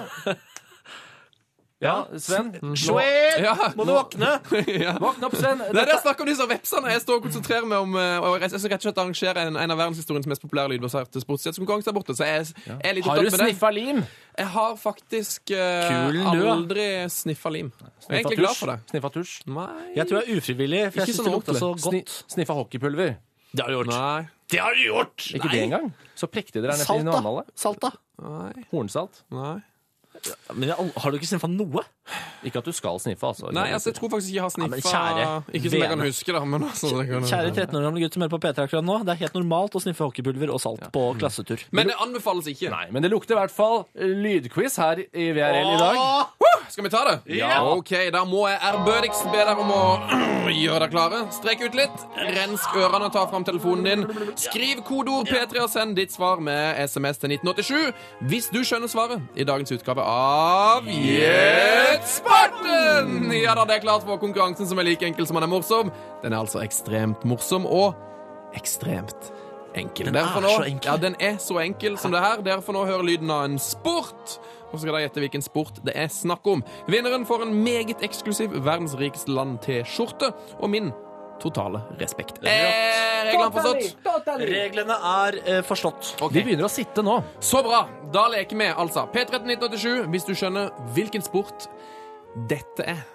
Ja, Sven. Sven! Ja. Må du våkne? ja. Våkn opp, Sven. Nei, det er snakk om disse vepsene. Jeg står og konsentrerer meg om uh, og jeg skal rett og slett arrangere en, en av verdenshistoriens mest populære lydbaserte sportsjettskonkurranser der borte. Så jeg, jeg er litt Har du opptatt med det. sniffa lim? Jeg har faktisk uh, Kulen, du, da. aldri sniffa lim. Jeg er egentlig glad for det. Sniffa tusj? Nei. Jeg tror jeg er ufrivillig, for jeg Ikke synes sånn det lukter så Sni, godt. sniffa hockeypulver? Det har du gjort. Nei. Det har du gjort! Ikke det engang? Så prekte dere her nede i Salt, da. Noanallet. Salt, da. Nei. Hornsalt. Nei. Men jeg, har du ikke sniffa noe? Ikke at du skal sniffe, altså. Nei, altså, jeg tror faktisk ikke jeg har Ja, men sniffa kjære Ikke som jeg kan vene. huske, da. Men altså, det kan... Kjære tretten år gamle gutt som hører på P tre akkurat nå, det er helt normalt å sniffe hockeypulver og salt på klassetur. Men det anbefales ikke. Nei, men det lukter i hvert fall lydquiz her i V R L i dag. Woo! Skal vi ta det? Ja. Ok, da må jeg ærbødigst be dere om å gjøre dere klare. Strekk ut litt. Rensk ørene, ta fram telefonen din. Skriv kodeord P tre og send ditt svar med S M S til nitten åttisju. Hvis du skjønner svaret i dagens utgave av Gjett Sparten! Ja da, det er klart for konkurransen som er like enkel som den er morsom. Den er altså ekstremt morsom og ekstremt enkel. Den er Derfor nå, så enkel. Ja, den er så enkel som det her. Derfor nå høre lyden av en sport. Og så skal dere gjette hvilken sport det er snakk om. Vinneren får en meget eksklusiv verdens rikeste land-T-skjorte og min totale respekt. Er reglene forstått? Reglene er eh, forstått. Ok. De begynner å sitte nå. Så bra. Da leker vi altså P tre nitten åttisju hvis du skjønner hvilken sport dette er.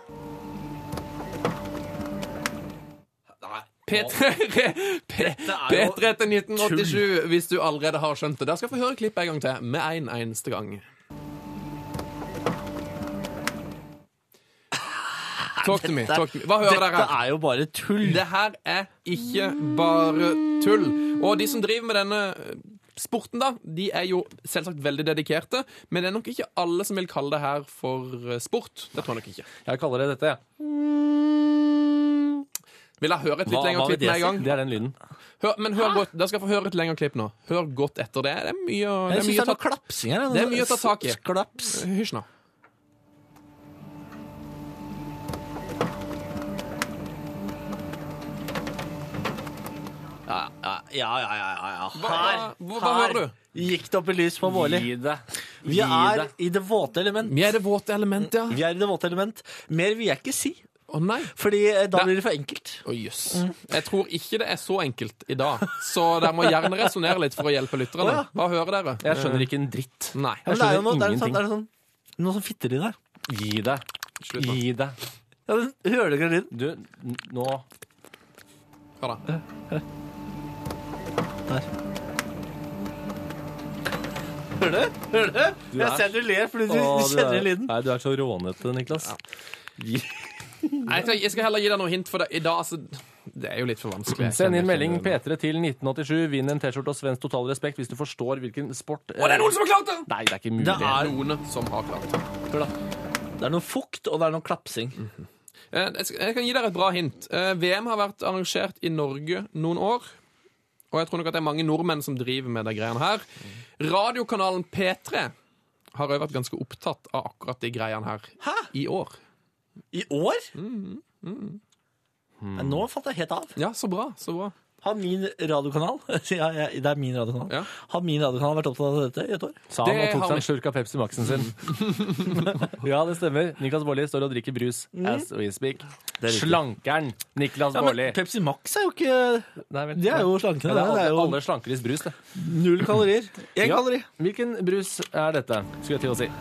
P tre nitten åttisju hvis du allerede har skjønt det. Da skal jeg få høre klippet en gang til, med en eneste gang. Talk to me. Talk to me. Hva hører dere Dette her? er jo bare tull. Det her er ikke bare tull. Og de som driver med denne sporten, da, de er jo selvsagt veldig dedikerte, men det er nok ikke alle som vil kalle det her for sport. Det tror jeg nok ikke. Jeg kaller det dette, jeg. Vil jeg høre et litt Hva- lengre hva vil klipp det med en si? gang? Det er den lyden. Hør, men hør godt, da skal jeg få høre et lengre klipp nå. Hør godt etter det. Det er mye, å- det Jeg er synes mye det å er noe ta klapsing her. Det er mye å ta tak i. Klaps. Hysj nå. Ja, ja, ja, ja, ja, ja. Hva, Her, hva, hva her hører du? gikk det opp i lys på Vårli. Gi det. Vi er i det våte element. Vi er det våte element, ja. Vi er i det våte element. Mer vil jeg ikke si, Å nei. fordi eh, da Det- blir det for enkelt. Å jøss. Jeg tror ikke det er så enkelt i dag, så dere må gjerne resonnere litt for å hjelpe lytterne. Å, ja. Hva hører dere? Jeg skjønner ikke en dritt. Nei. Ja, men det er jo skjønner noe, det er ingenting. sånn, det er sånn, noe som fitter i der. Gi deg. Slutt nå. Gi deg. Ja, men, hører dere lyden? Du, n- nå Hør da. Der. Hører du? Hører du? Jeg ser du ler, fordi du, Åh, du kjenner er, lyden. Nei, du er så rånete, Niklas. Nei, jeg, skal, jeg skal heller gi deg noe hint, for det, i dag, altså, det er jo litt for vanskelig. Send inn melding P tre til nitten åttisju. Vinn en T-skjorte og svensk total respekt hvis du forstår hvilken sport Å, det er noen som har klart det! Nei, det er ikke mulig. Det er noen som har klart det. Hør da. Det er noe fukt, og det er noe klapsing. Mm-hmm. Jeg, skal, jeg kan gi dere et bra hint. V M har vært arrangert i Norge noen år. Og jeg tror nok at det er mange nordmenn som driver med de greiene her. Radiokanalen P tre har også vært ganske opptatt av akkurat de greiene her. Hæ? I år. I år? Mm, mm. Mm. Nå falt jeg helt av. Ja, så bra, så bra. Har min radiokanal ja, ja, det er min radiokanal ja. Har min radiokanal vært opptatt av dette i et år? Sa han og tok seg en slurk av Pepsi Maxen sin. Ja, det stemmer. Niklas Baarli står og drikker brus mm. as we speak. Slankeren Niklas ja, Baarli. Pepsi Max er jo ikke Nei, vel, det er jo slankende. Ja, det er alle, det er jo alle slankeris brus, det. Null kalorier. En ja. kalori. Hvilken brus er dette, skulle jeg til å si?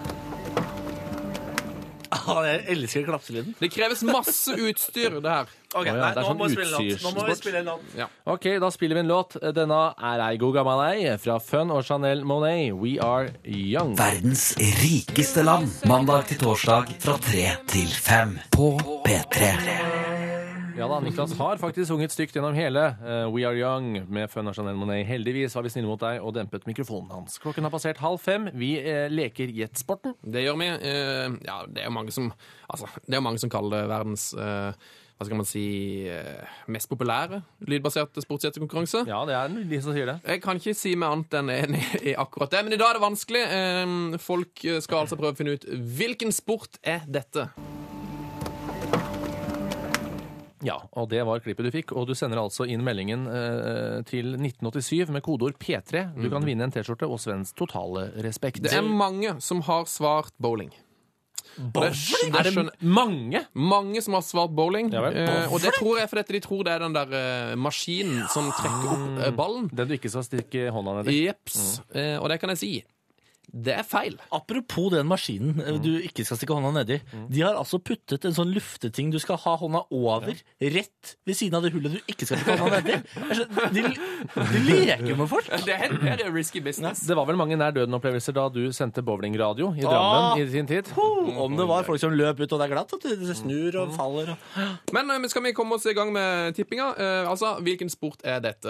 Ah, jeg elsker klapselyden. Det kreves masse utstyr, det her. Ok, oh, ja, nei, det er nå, sånn må nå må vi spille en låt. Ja. Ok, da spiller vi en låt. Denne er ei god gammel ei fra Fun og Chanel Monet. We are young. Verdens rikeste land. Mandag til torsdag fra tre til fem på P tre. Ja da, Niklas har faktisk sunget stygt gjennom hele uh, We Are Young med Fun og Chanel Monet. Heldigvis var vi snille mot deg og dempet mikrofonen hans. Klokken har passert halv fem. Vi uh, leker Jetsporten. Det gjør vi. Uh, ja, det er jo mange som altså, det er mange som kaller det verdens uh, hva skal man si uh, mest populære lydbaserte sportsjettekonkurranse. Ja, det er de som sier det. Jeg kan ikke si meg annet enn enig i akkurat det, men i dag er det vanskelig. Uh, folk skal altså prøve å finne ut hvilken sport er dette. Ja, og det var klippet du fikk, og du sender altså inn meldingen eh, til nitten åttisyv med kodeord P tre. Du kan vinne en T-skjorte og svensk totale respekt. Det er mange som har svart bowling. Bowling? Er det mange? Mange som har svart bowling. Ja, eh, og det tror jeg fordi de tror det er den der eh, maskinen som trekker opp eh, ballen. Den du ikke skal stikke hånda ned i. Jeps. Mm. Eh, og det kan jeg si. Det er feil. Apropos den maskinen mm. du ikke skal stikke hånda nedi. Mm. De har altså puttet en sånn lufteting du skal ha hånda over, ja. Rett ved siden av det hullet du ikke skal stikke hånda nedi. De, de leker med folk. Det er, det er risky business. Det var vel mange nær døden-opplevelser da du sendte bowlingradio i Drammen ah. i sin tid. Oh, om det var folk som løp ut, og det er glatt, at det snur og faller. Og... Men skal vi komme oss i gang med tippinga? Uh, altså, hvilken sport er dette?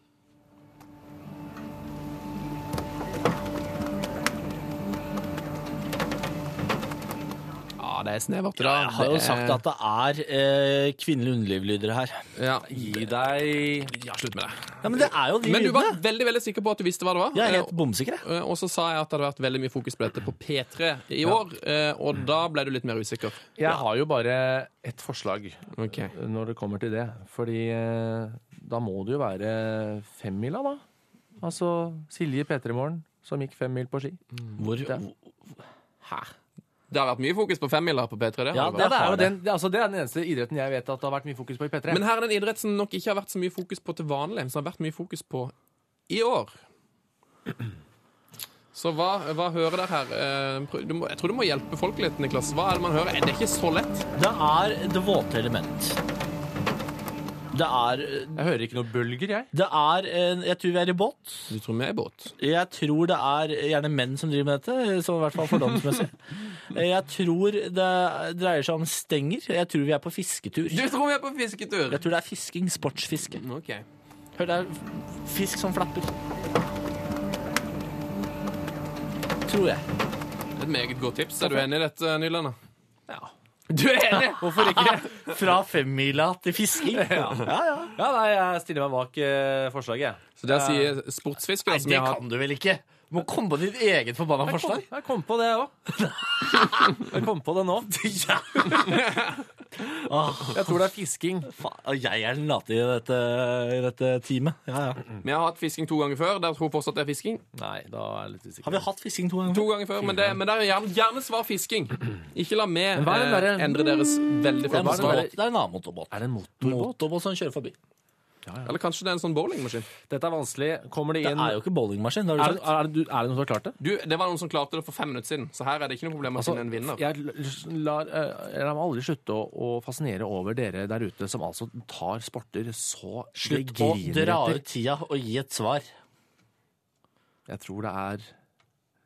Det er snevert. Ja, jeg har jo sagt at det er eh, kvinnelige underlivlyder her. Ja, gi deg... Ja, slutt med det. Ja, Men det er jo de Men du lydene. var veldig, veldig sikker på at du visste hva det var. Jeg er helt bomsikker. Og så sa jeg at det hadde vært veldig mye fokus på dette på P tre i år, ja. Og da ble du litt mer usikker. Jeg har jo bare ett forslag okay. når det kommer til det. Fordi da må det jo være femmila, da. Altså Silje P tre Morgen, som gikk fem mil på ski. Hvor... Hæ? Det har vært mye fokus på femmila på P tre. Det, ja, det, det, er jo den, altså, det er den eneste idretten jeg vet at det har vært mye fokus på i P tre. Men her er den idrett som nok ikke har vært så mye fokus på til vanlig, men som har vært mye fokus på i år. Så hva, hva hører dere her? Du må, jeg tror du må hjelpe folk litt, Niklas. Hva er det man hører? Det er ikke så lett. Det er det våte element. Det er... Jeg hører ikke noen bølger, jeg. Det er... Jeg tror vi er i båt. Du tror vi er i båt? Jeg tror det er gjerne menn som driver med dette, som i hvert fall fordomsmessig. Jeg tror det dreier seg om stenger. Jeg tror vi er på fisketur. Du tror vi er på fisketur? Jeg tror det er fisking, sportsfiske. Ok. Hør, det er fisk som flapper. Tror jeg. Et meget godt tips. Er du enig i dette, Nylanda? Ja. Du er enig? Hvorfor ikke? Fra femmila til fisking. Ja, ja. ja. ja nei, jeg stiller meg bak uh, forslaget. Så det å si sportsfisker... Nei, det kan du vel ikke? Du må komme på ditt eget forbanna forslag. Jeg kom på det også. Jeg kom på det nå. Jeg tror det er fisking. Jeg er den late i dette, i dette teamet. Ja, ja. Vi har hatt fisking to ganger før. Dere tror fortsatt det er fisking? Nei, da er jeg litt usikker. Har vi hatt fisking to ganger før? To ganger før, men det, men det er gjerne, gjerne svar fisking. Ikke la meg eh, endre deres veldig flotte svar. Det er en annen motorbåt. Er det en motorbåt? Motorbåt som kjører forbi. Ja, ja. Eller kanskje det er en sånn bowlingmaskin. Dette er vanskelig. Kommer det inn... Det er jo ikke bowlingmaskin. Er, er, er, det, er det noen som har klart det? Du, det var noen som klarte det for fem minutter siden. Så her er det ikke noe problem med å finne en vinner. Jeg lar, jeg lar meg aldri slutte å, å fascinere over dere der ute som altså tar sporter så... Slutt å dra ut tida og gi et svar. Jeg tror det er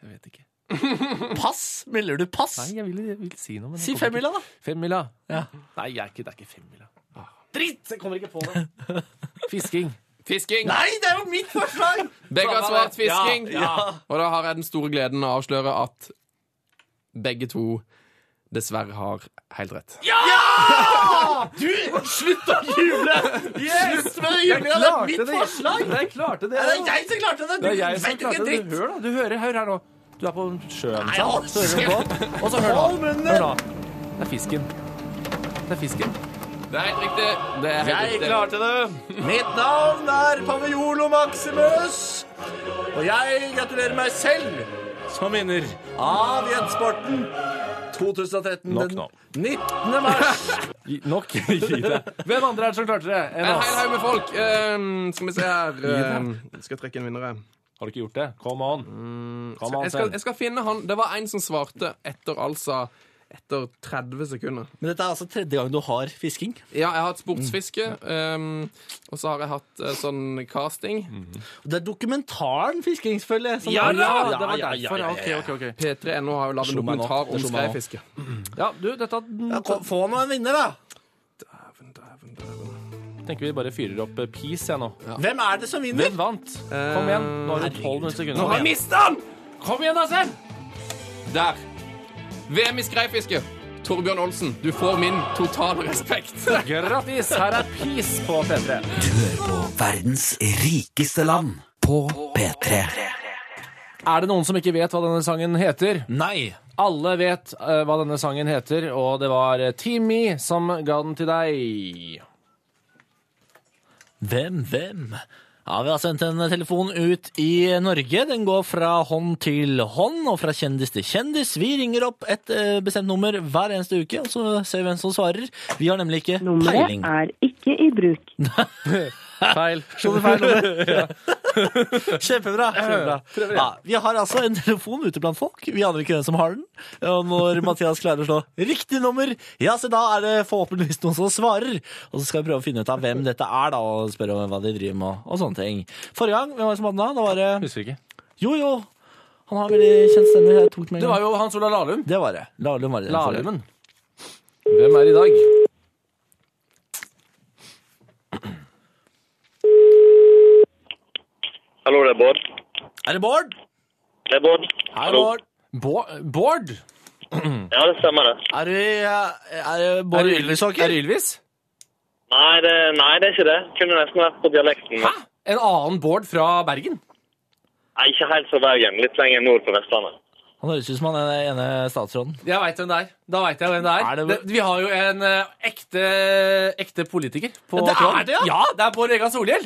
Jeg vet ikke. Pass? Melder du pass? Nei, jeg vil, jeg vil si noe. Men Si femmila, da. Femmila? Ja. Nei, jeg er ikke, det er ikke femmila. Dritt! Jeg kommer ikke på det. Fisking. Fisking. Nei, det er jo mitt forslag! Begge har svart fisking. Ja, ja. Og da har jeg den store gleden å avsløre at begge to dessverre har helt rett. Ja! Du, slutt å juble! Yes, men juble, det er mitt forslag! Jeg klarte det. Det er jeg som klarte det. Du Det er jeg som vet ikke klarte det. dritt. Hør da, du hører, hør her nå. Du er på sjøen, Nei, sant? Så hører du på. Og så hør nå. Hør nå. Det er fisken. Det er fisken. Det er helt riktig. Det er helt Jeg riktig. klarte det. Mitt navn er Pavejolo Maximus, og jeg gratulerer meg selv som vinner av Jensporten tjue tretten Nok den nå. nittende mars. Nok. Gi det. Hvem andre er det som klarte det? En Enn hel oss. haug med folk. Um, skal vi se her. Um, skal jeg trekke en vinnere? Har du ikke gjort det? Come on. Come on Jeg skal, selv. jeg skal finne han. Det var en som svarte etter altså etter tretti sekunder. Men dette er altså tredje gang du har fisking. Ja, jeg har hatt sportsfiske, um, og så har jeg hatt uh, sånn casting. Det er dokumentaren fisking, selvfølgelig. som Ja, er- ja, ja, det var ja, derfor. ja, ja, Ok, ja. ok, ok. P tre N O har jo laget en Det slo meg nå. dokumentar Det om slo meg nå. skreifiske. Ja, du, dette Ja, kom- Få nå en vinner, da. tenker vi bare fyrer opp eh, Peace, jeg nå. Hvem er det som vinner? Hvem vant? Kom igjen. Nå har du tolv minutter sekunder. Nå har jeg mistet han! Kom igjen, da, selv! Der. V M i skreifiske. Torbjørn Olsen, du får min totale respekt. Grattis! Her er Peace på P tre. Du hører på verdens rikeste land på P tre. Er det noen som ikke vet hva denne sangen heter? Nei. Alle vet eh, hva denne sangen heter, og det var eh, Timmy som ga den til deg. Hvem, hvem? Ja, vi har sendt en telefon ut i Norge. Den går fra hånd til hånd og fra kjendis til kjendis. Vi ringer opp et eh, bestemt nummer hver eneste uke, og så ser vi hvem som svarer. Vi har nemlig ikke peiling. Nummeret er ikke i bruk. Feil. Slo du feil nummer? Kjempebra. Kjempebra. Ja, vi har altså en telefon ute blant folk. Vi aner ikke hvem som har den. Og når Mathias klarer å slå riktig nummer, ja, så da er det forhåpentligvis noen som svarer. Og så skal vi prøve å finne ut av hvem dette er, da, og spørre om hva de driver med, og sånne ting. Forrige gang, hvem var det som hadde den? Da var det... Husker ikke. Jo, jo. Han har veldig kjent stemme. Jeg tok den med en Det gang. var jo Hans Ola Lahlum. Det var det. Lahlum var det. Lahlumen. Hvem er i dag? Hallo, det er Bård. Er det Bård? Det er Bård. Hei, Bård. Bo- Bård? Ja, det stemmer det. Er du, er det Bård Ylvisåker? Er det Ylvis? Nei det, nei, det er ikke det. Kunne nesten vært på dialekten. Hæ? En annen Bård fra Bergen? Nei, ikke helt fra Bergen. Litt lenger nord på Vestlandet. Han høres ut som han er den ene statsråden. Jeg vet hvem det er. Da vet jeg hvem det er. Er det- det, vi har jo en eh, ekte, ekte politiker på Ja, det er tråden. det, ja. Ja, det er Bård Vegar Solhjell.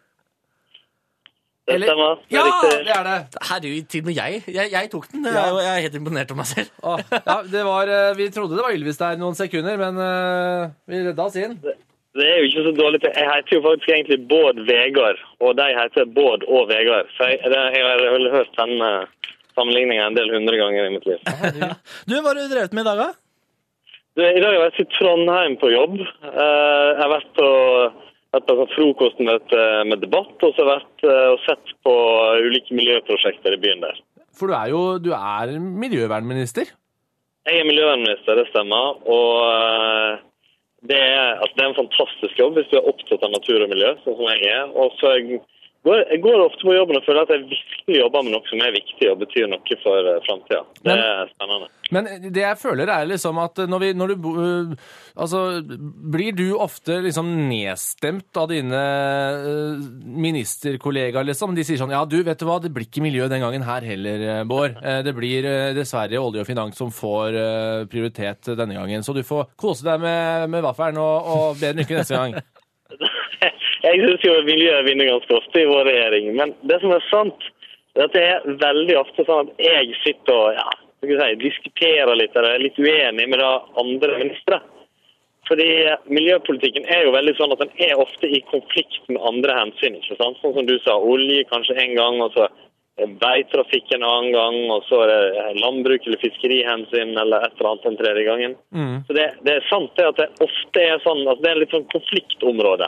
Det Eller- stemmer. Det er Ja, riktig. det er det. Herregud, til og med jeg. Jeg, jeg tok den. Jeg, Ja. er jo- jeg er helt imponert over meg selv. Å, ja, det var, eh, vi trodde det var Ylvis der noen sekunder, men eh, vi redda oss inn. Det er jo ikke så dårlig. Jeg heter jo faktisk egentlig Bård Vegard, og de heter Bård og Vegard. Så jeg, det, jeg har vel hørt denne sammenligningen en del hundre ganger i mitt liv. Du, hva har du drevet med i dag, da? Du, I dag har jeg vært i Trondheim på jobb. Eh, jeg har vært på, vært på sånn frokostmøte med debatt, og så har jeg vært eh, og sett på ulike miljøprosjekter i byen der. For du er jo du er miljøvernminister. Jeg er miljøvernminister, det stemmer, og eh, det er, altså, det er en fantastisk jobb hvis du er opptatt av natur og miljø, sånn som jeg er. Og så jeg går, jeg går ofte på jobben og føler at jeg virkelig jobber med noe som er viktig og betyr noe for uh, fremtiden. Det Men- er spennende. Men det jeg føler er liksom at når, vi, når du bo- øh, altså, blir du ofte liksom nedstemt av dine øh, ministerkollegaer, liksom? De sier sånn, ja, du, vet du hva, det blir ikke miljø den gangen her heller, eh, Bård. Eh, Det blir eh, dessverre olje og finans som får eh, prioritet denne gangen. Så du får kose deg med, med vaffelen og, og bedre lykke neste gang. Jeg synes jo miljøet vinner ganske ofte i vår regjering, men det som er sant, er at det er veldig ofte sånn at jeg sitter og ja, skal jeg si, diskuterer litt, eller er litt uenig med da andre ministre. Fordi miljøpolitikken er jo veldig sånn at den er ofte i konflikt med andre hensyn, ikke sant? Sånn som du sa, olje kanskje en gang, og så veitrafikk en annen gang, og så er det landbruk eller fiskerihensyn eller et eller annet den tredje gangen. Mm. Så det, det er sant det at det ofte er sånn, altså det er litt sånn konfliktområde.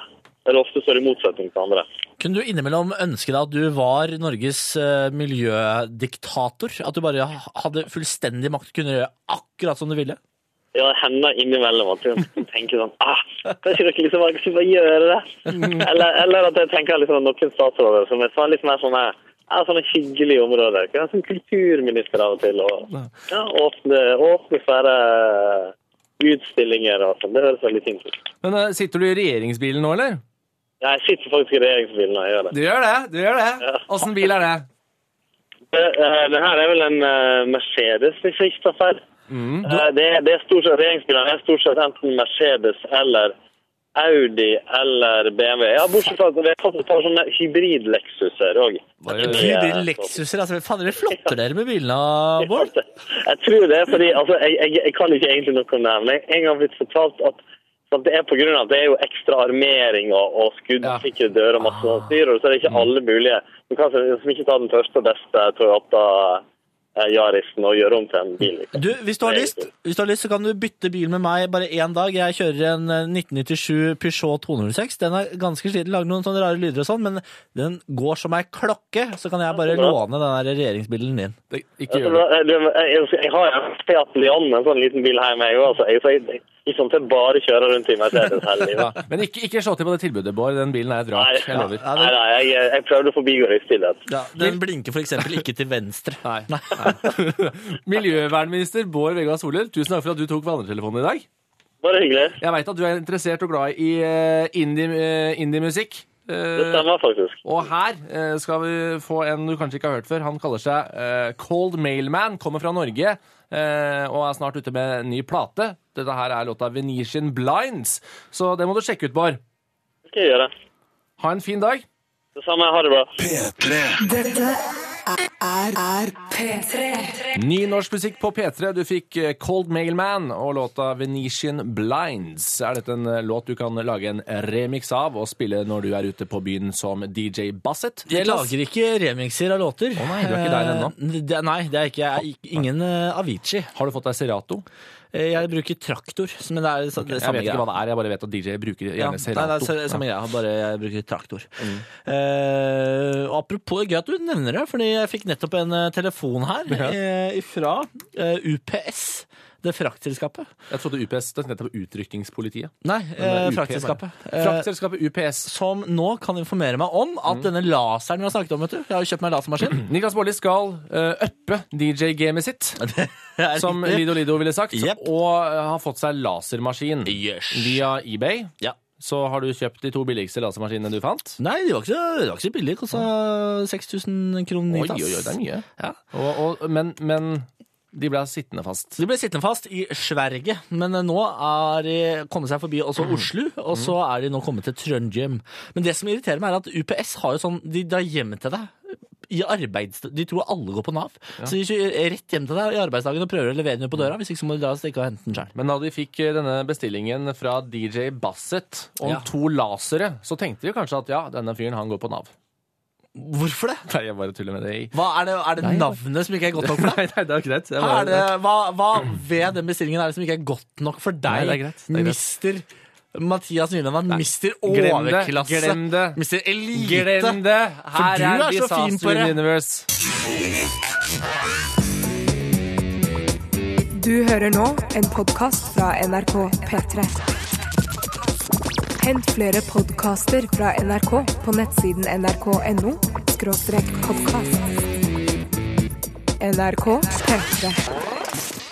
eller ofte står i motsetning til andre. Kunne du innimellom ønske deg at du var Norges uh, miljødiktator? At du bare hadde fullstendig makt og kunne gjøre akkurat som du ville? Ja, det hender innimellom at jeg tenker sånn, ah, kan ikke dere liksom bare, bare gjøre det? Eller, eller at jeg tenker liksom at noen statsråder som er litt mer sånne, ja, sånne hyggelige områder. Kan jeg som kulturminister av og til, og ja, åpne, åpne svære utstillinger og sånn. Det høres veldig fint ut. Men uh, sitter du i regjeringsbilen nå, eller? Ja, jeg sitter faktisk i regjeringsbilen når jeg gjør det. Du gjør det, du gjør det. Ja. Hvordan bil er det? Det, uh, det her er vel en uh, Mercedes, hvis jeg ikke tar feil. Mm. Uh, det, det er stort sett regjeringsbilen, det er stort sett enten Mercedes eller Audi eller B M W. Ja, bortsett fra at det er faktisk et par sånne hybrid-Lexuser også. Hybrid-Lexuser? Altså, faen, dere flotter dere med bilene, Bård? Jeg tror det, fordi altså, jeg, jeg, jeg kan ikke egentlig noe om det, men jeg en gang blitt fortalt at at det er på grunn av at det er jo ekstra armering og, og skuddsikre dører og masse styr, og så er det ikke alle mulige. Du kan liksom ikke ta den første og beste Toyota Yarisen og gjøre om til en bil. Liksom. Du, hvis du har lyst, hvis du har lyst, så kan du bytte bil med meg bare en dag. Jeg kjører en nitten nittisju Peugeot to null seks. Den er ganske sliten, lager noen sånne rare lyder og sånn, men den går som ei klokke, så kan jeg bare låne den der regjeringsbilen din. Det, ikke gjør det. Jeg, jeg, jeg har en Fiat Leon, en sånn liten bil hjemme, jeg også. Jeg, jeg, jeg, ikke sånn til bare kjøre rundt i Mercedes hele livet. Ja, men ikke, ikke slå til på det tilbudet, Bård. Den bilen er et rak, jeg lover. Ja, nei, nei, jeg, jeg prøvde å forbigå det i stillhet. Ja, den blinker for eksempel ikke til venstre. Nei. nei. nei. Miljøvernminister Bård Vegar Solhjell, tusen takk for at du tok vandretelefonen i dag. Bare hyggelig. Jeg vet at du er interessert og glad i uh, indie-musikk. Uh, det stemmer faktisk. Og her uh, skal vi få en du kanskje ikke har hørt før. Han kaller seg uh, Cold Mailman, kommer fra Norge. Uh, og er snart ute med en ny plate. Dette her er låta Venetian Blinds. Så det må du sjekke ut, Bård. Det skal jeg gjøre. Ha en fin dag. Det samme, ha det bra. P tre. Dette er, er P tre. Ny norsk musikk på P tre. Du fikk Cold Mailman og låta Venetian Blinds. Er dette en låt du kan lage en remix av og spille når du er ute på byen som D J Bassett? Jeg lager ikke remixer av låter. Å nei, du er ikke der ennå. Det, nei, det er ikke jeg. Ingen uh, Avicii. Har du fått deg Serato? Jeg bruker traktor, men det er det okay, samme greia. Jeg vet ikke hva det er, jeg bare vet at D J bruker gjerne ja, Serato. Nei, det er samme greia, bare jeg bruker traktor. Mm. Uh, apropos, gøy at du nevner det, fordi jeg fikk nettopp en telefon her ja. uh, fra uh, U P S. Det fraktselskapet. Jeg trodde U P S, det heter Utrykningspolitiet. Nei, eh, fraktselskapet. Fraktselskapet U P S. Som nå kan informere meg om at mm. denne laseren vi har snakket om, vet du. Jeg har jo kjøpt meg lasermaskin. Niklas Baarli skal uh, uppe D J-gamet sitt, som Lido Lido ville sagt, yep. og uh, har fått seg lasermaskin yes. via eBay. Ja. Så har du kjøpt de to billigste lasermaskinene du fant? Nei, de var ikke så, de var ikke så billige. Kostet seks tusen kroner. Oi, oi, oi, det er mye. Ja. Og, og, men... men de ble sittende fast. De ble sittende fast i Sverige, men nå er de kommet seg forbi også Oslo, og så er de nå kommet til Trondheim. Men det som irriterer meg er at U P S har jo sånn, de drar hjem til deg i arbeids... De tror alle går på Nav. Ja. Så de kjører rett hjem til deg i arbeidsdagen og prøver å levere den på døra, hvis ikke så må de dra og stikke og hente den selv. Men da de fikk denne bestillingen fra D J Bassett om ja. to lasere, så tenkte de kanskje at ja, denne fyren han går på Nav. Hvorfor det? Nei, jeg bare tuller med det. Hva Er det, er det nei, navnet som ikke er godt nok for deg? Nei, nei, det er greit. Bare... Er det, hva, hva ved den bestillingen er det som ikke er godt nok for deg? Nei, det er greit. Det er greit. Mister Mathias Nyland, mister overklasse. Glem det. Mister elite. Glem det. Her for du er, er så fin på det. Universe. Du hører nå en podcast fra N R K P tre. Hent flere podcaster fra N R K på nettsiden n r k punktum n o skråstrek podkast. N R K P tre.